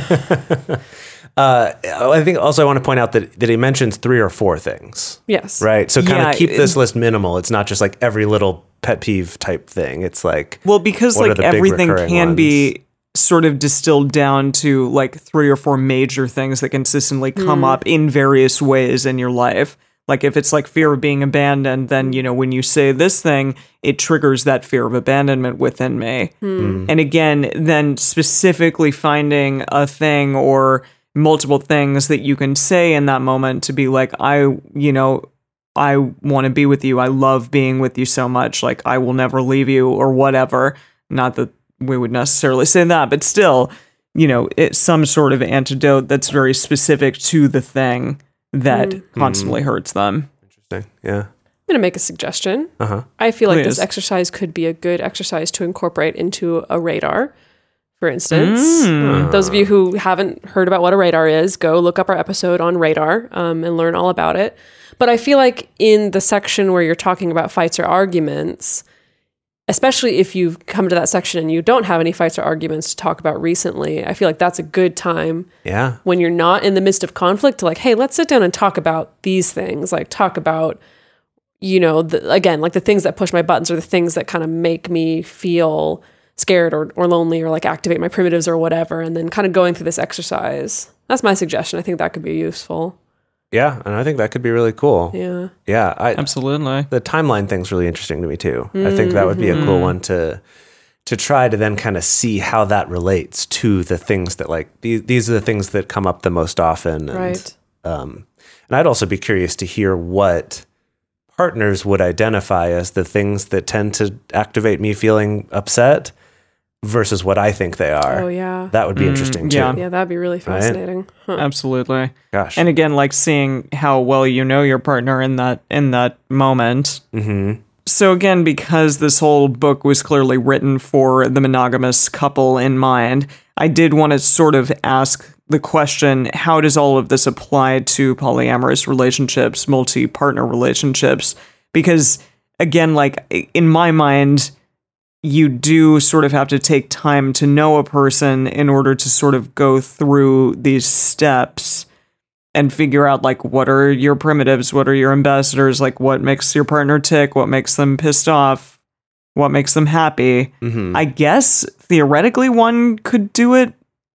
Jeez. uh, I think also I want to point out that, that he mentions three or four things. Yes. Right? So kind yeah, of keep it, this list minimal. It's not just like every little pet peeve type thing. It's like, well, because like everything can ones? be sort of distilled down to like three or four major things that consistently come mm. up in various ways in your life. Like if it's like fear of being abandoned, then, you know, when you say this thing, it triggers that fear of abandonment within me. Mm. And again, then specifically finding a thing or multiple things that you can say in that moment to be like, I, you know, I want to be with you. I love being with you so much. Like I will never leave you or whatever. Not that we would necessarily say that, but still, you know, it's some sort of antidote that's very specific to the thing that mm. constantly mm. hurts them. Interesting. Yeah. I'm going to make a suggestion. Uh-huh. I feel like Please. this exercise could be a good exercise to incorporate into a radar, for instance. Mm. Those of you who haven't heard about what a radar is, go look up our episode on radar um, and learn all about it. But I feel like in the section where you're talking about fights or arguments, especially if you've come to that section and you don't have any fights or arguments to talk about recently, I feel like that's a good time yeah. when you're not in the midst of conflict to like, hey, let's sit down and talk about these things. Like talk about, you know, the, again, like the things that push my buttons or the things that kind of make me feel scared or, or lonely or like activate my primitives or whatever. And then kind of going through this exercise. That's my suggestion. I think that could be useful. Yeah, and I think that could be really cool. Yeah. Yeah. I, Absolutely. The timeline thing's really interesting to me too. Mm-hmm. I think that would be a cool one to to try to then kind of see how that relates to the things that like, these, these are the things that come up the most often. And, right. Um, and I'd also be curious to hear what partners would identify as the things that tend to activate me feeling upset versus what I think they are. Oh, yeah. That would be mm, interesting, too. Yeah. Yeah, that'd be really fascinating. Right? Huh. Absolutely. Gosh. And again, like seeing how well you know your partner in that in that moment. Mm-hmm. So again, because this whole book was clearly written for the monogamous couple in mind, I did want to sort of ask the question, how does all of this apply to polyamorous relationships, multi-partner relationships? Because again, like in my mind, you do sort of have to take time to know a person in order to sort of go through these steps and figure out like what are your primitives, what are your ambassadors, like what makes your partner tick, what makes them pissed off, what makes them happy. Mm-hmm. I guess theoretically one could do it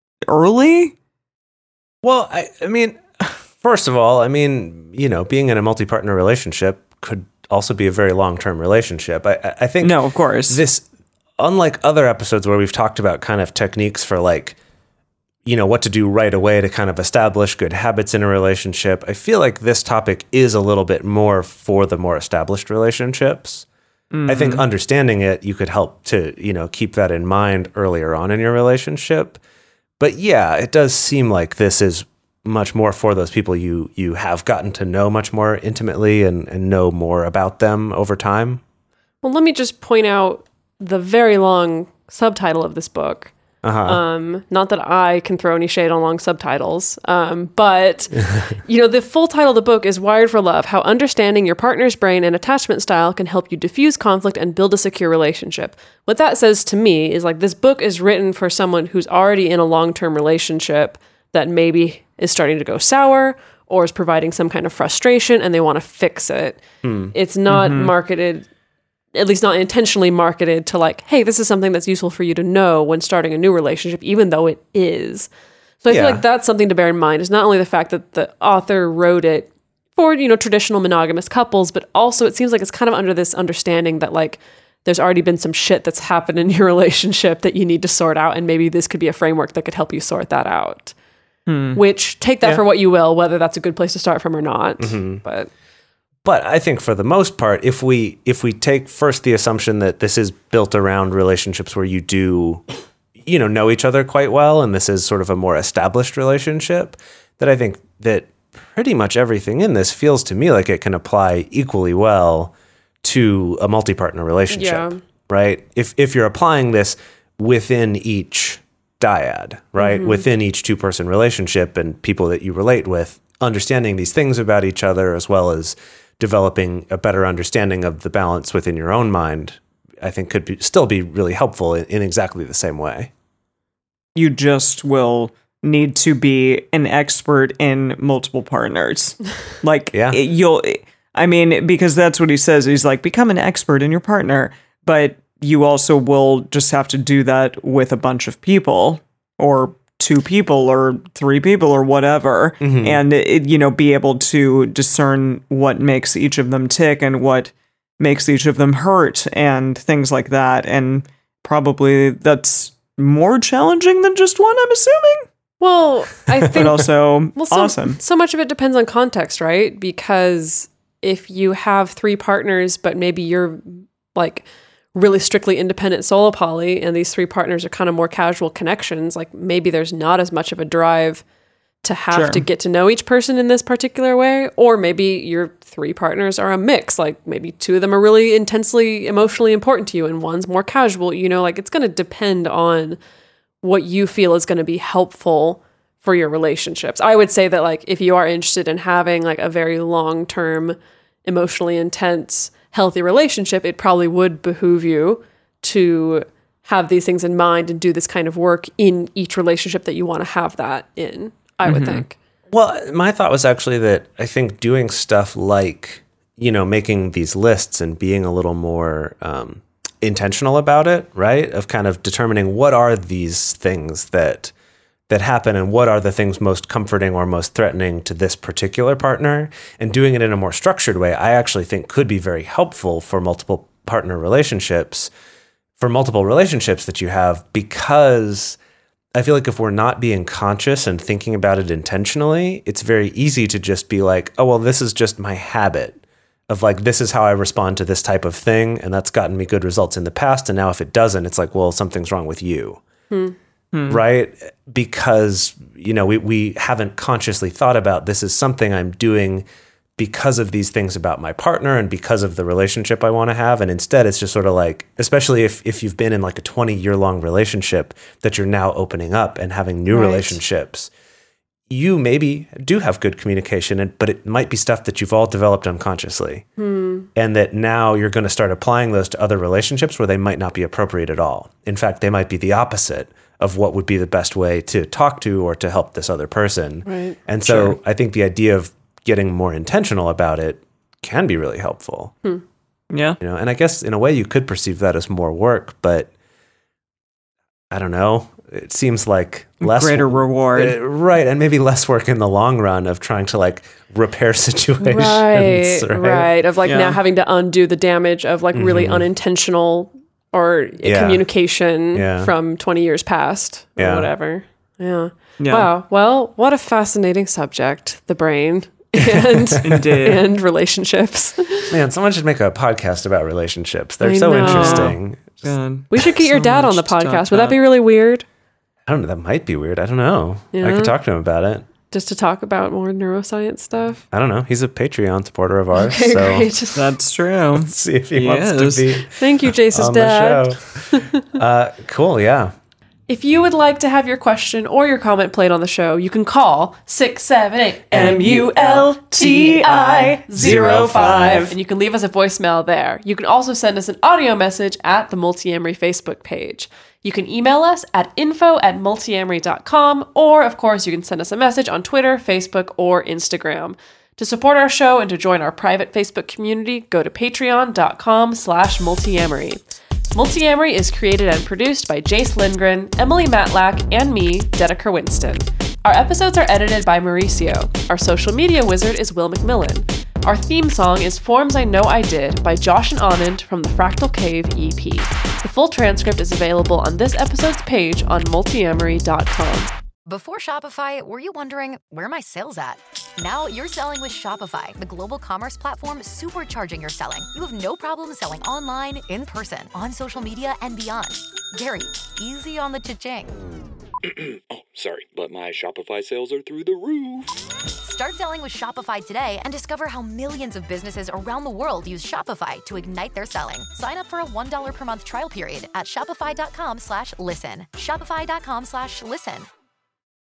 early. Well, I, I mean, first of all, I mean, you know, being in a multi-partner relationship could also be a very long-term relationship. I, I think no, of course, this, unlike other episodes where we've talked about kind of techniques for like, you know, what to do right away to kind of establish good habits in a relationship, I feel like this topic is a little bit more for the more established relationships. Mm-hmm. I think understanding it, you could help to, you know, keep that in mind earlier on in your relationship. But yeah, it does seem like this is much more for those people you you have gotten to know much more intimately and, and know more about them over time. Well, let me just point out the very long subtitle of this book. Uh-huh. Um, not that I can throw any shade on long subtitles, um, but, you know, the full title of the book is Wired for Love, How Understanding Your Partner's Brain and Attachment Style Can Help You Diffuse Conflict and Build a Secure Relationship. What that says to me is like this book is written for someone who's already in a long-term relationship that maybe is starting to go sour or is providing some kind of frustration and they want to fix it. Hmm. It's not mm-hmm. marketed... at least not intentionally marketed to like, hey, this is something that's useful for you to know when starting a new relationship, even though it is. So I yeah. feel like that's something to bear in mind, is not only the fact that the author wrote it for, you know, traditional monogamous couples, but also it seems like it's kind of under this understanding that like there's already been some shit that's happened in your relationship that you need to sort out. And maybe this could be a framework that could help you sort that out, hmm. which take that yeah. for what you will, whether that's a good place to start from or not. Mm-hmm. But But I think for the most part, if we if we take first the assumption that this is built around relationships where you do, you know, know each other quite well, and this is sort of a more established relationship, that I think that pretty much everything in this feels to me like it can apply equally well to a multi-partner relationship, yeah. right? If if you're applying this within each dyad, right, mm-hmm. within each two-person relationship and people that you relate with, understanding these things about each other as well as developing a better understanding of the balance within your own mind, I think could be, still be really helpful in, in exactly the same way. You just will need to be an expert in multiple partners. Like, yeah. it, you'll, I mean, because that's what he says. He's like, become an expert in your partner, but you also will just have to do that with a bunch of people or two people or three people or whatever, mm-hmm. and it, you know, be able to discern what makes each of them tick and what makes each of them hurt and things like that. And probably that's more challenging than just one, I'm assuming. Well, I think, but also well, so, awesome. So much of it depends on context, right? Because if you have three partners, but maybe you're like really strictly independent solo poly, and these three partners are kind of more casual connections, like maybe there's not as much of a drive to have sure. to get to know each person in this particular way. Or maybe your three partners are a mix, like maybe two of them are really intensely emotionally important to you and one's more casual, you know, like it's going to depend on what you feel is going to be helpful for your relationships. I would say that like if you are interested in having like a very long-term, emotionally intense, healthy relationship, it probably would behoove you to have these things in mind and do this kind of work in each relationship that you want to have that in, I mm-hmm. would think. Well, my thought was actually that I think doing stuff like, you know, making these lists and being a little more um, intentional about it, right? Of kind of determining what are these things that that happen and what are the things most comforting or most threatening to this particular partner, and doing it in a more structured way, I actually think could be very helpful for multiple partner relationships, for multiple relationships that you have, because I feel like if we're not being conscious and thinking about it intentionally, it's very easy to just be like, oh, well, this is just my habit of like, this is how I respond to this type of thing, and that's gotten me good results in the past, and now if it doesn't, it's like, well, something's wrong with you. Hmm. Hmm. Right? Because, you know, we, we haven't consciously thought about this is something I'm doing because of these things about my partner and because of the relationship I want to have. And instead, it's just sort of like, especially if, if you've been in like a twenty year long relationship that you're now opening up and having new right. relationships, you maybe do have good communication, and, but it might be stuff that you've all developed unconsciously. Hmm. And that now you're going to start applying those to other relationships where they might not be appropriate at all. In fact, they might be the opposite of what would be the best way to talk to or to help this other person. Right. And so sure. I think the idea of getting more intentional about it can be really helpful. Hmm. Yeah. You know, and I guess in a way you could perceive that as more work, but I don't know. It seems like less greater reward. Uh, right. And maybe less work in the long run of trying to like repair situations. Right. Right. right. Of like yeah. now having to undo the damage of like mm-hmm. really unintentional or yeah. communication yeah. from twenty years past or yeah. whatever. Yeah. yeah. Wow. Well, what a fascinating subject, the brain and and relationships. Man, someone should make a podcast about relationships. They're I so know. interesting. God. We should get your So dad on much the to talk podcast. Would that about. be really weird? I don't know. That might be weird. I don't know. Yeah. I could talk to him about it. Just to talk about more neuroscience stuff? I don't know. He's a Patreon supporter of ours. Okay, so great. That's true. let's see if he He wants is. to be Thank you, Jace's on dad. the show. uh, cool. Yeah. If you would like to have your question or your comment played on the show, you can call six seven eight M U L T I zero five and you can leave us a voicemail there. You can also send us an audio message at the Multiamory Facebook page. You can email us at info at multiamory dot com, or of course you can send us a message on Twitter, Facebook, or Instagram. To support our show and to join our private Facebook community, go to patreon.com slash multiamory. Multiamory is created and produced by Jace Lindgren, Emily Matlack, and me, Dedeker Winston. Our episodes are edited by Mauricio. Our social media wizard is Will McMillan. Our theme song is Forms I Know I Did by Josh and Anand from the Fractal Cave E P. The full transcript is available on this episode's page on multiamory dot com. Before Shopify, were you wondering, where are my sales at? Now you're selling with Shopify, the global commerce platform supercharging your selling. You have no problem selling online, in person, on social media, and beyond. Gary, easy on the cha-ching. Oh, sorry, but my Shopify sales are through the roof. Start selling with Shopify today and discover how millions of businesses around the world use Shopify to ignite their selling. Sign up for a one dollar per month trial period at shopify.com slash listen. Shopify.com slash listen.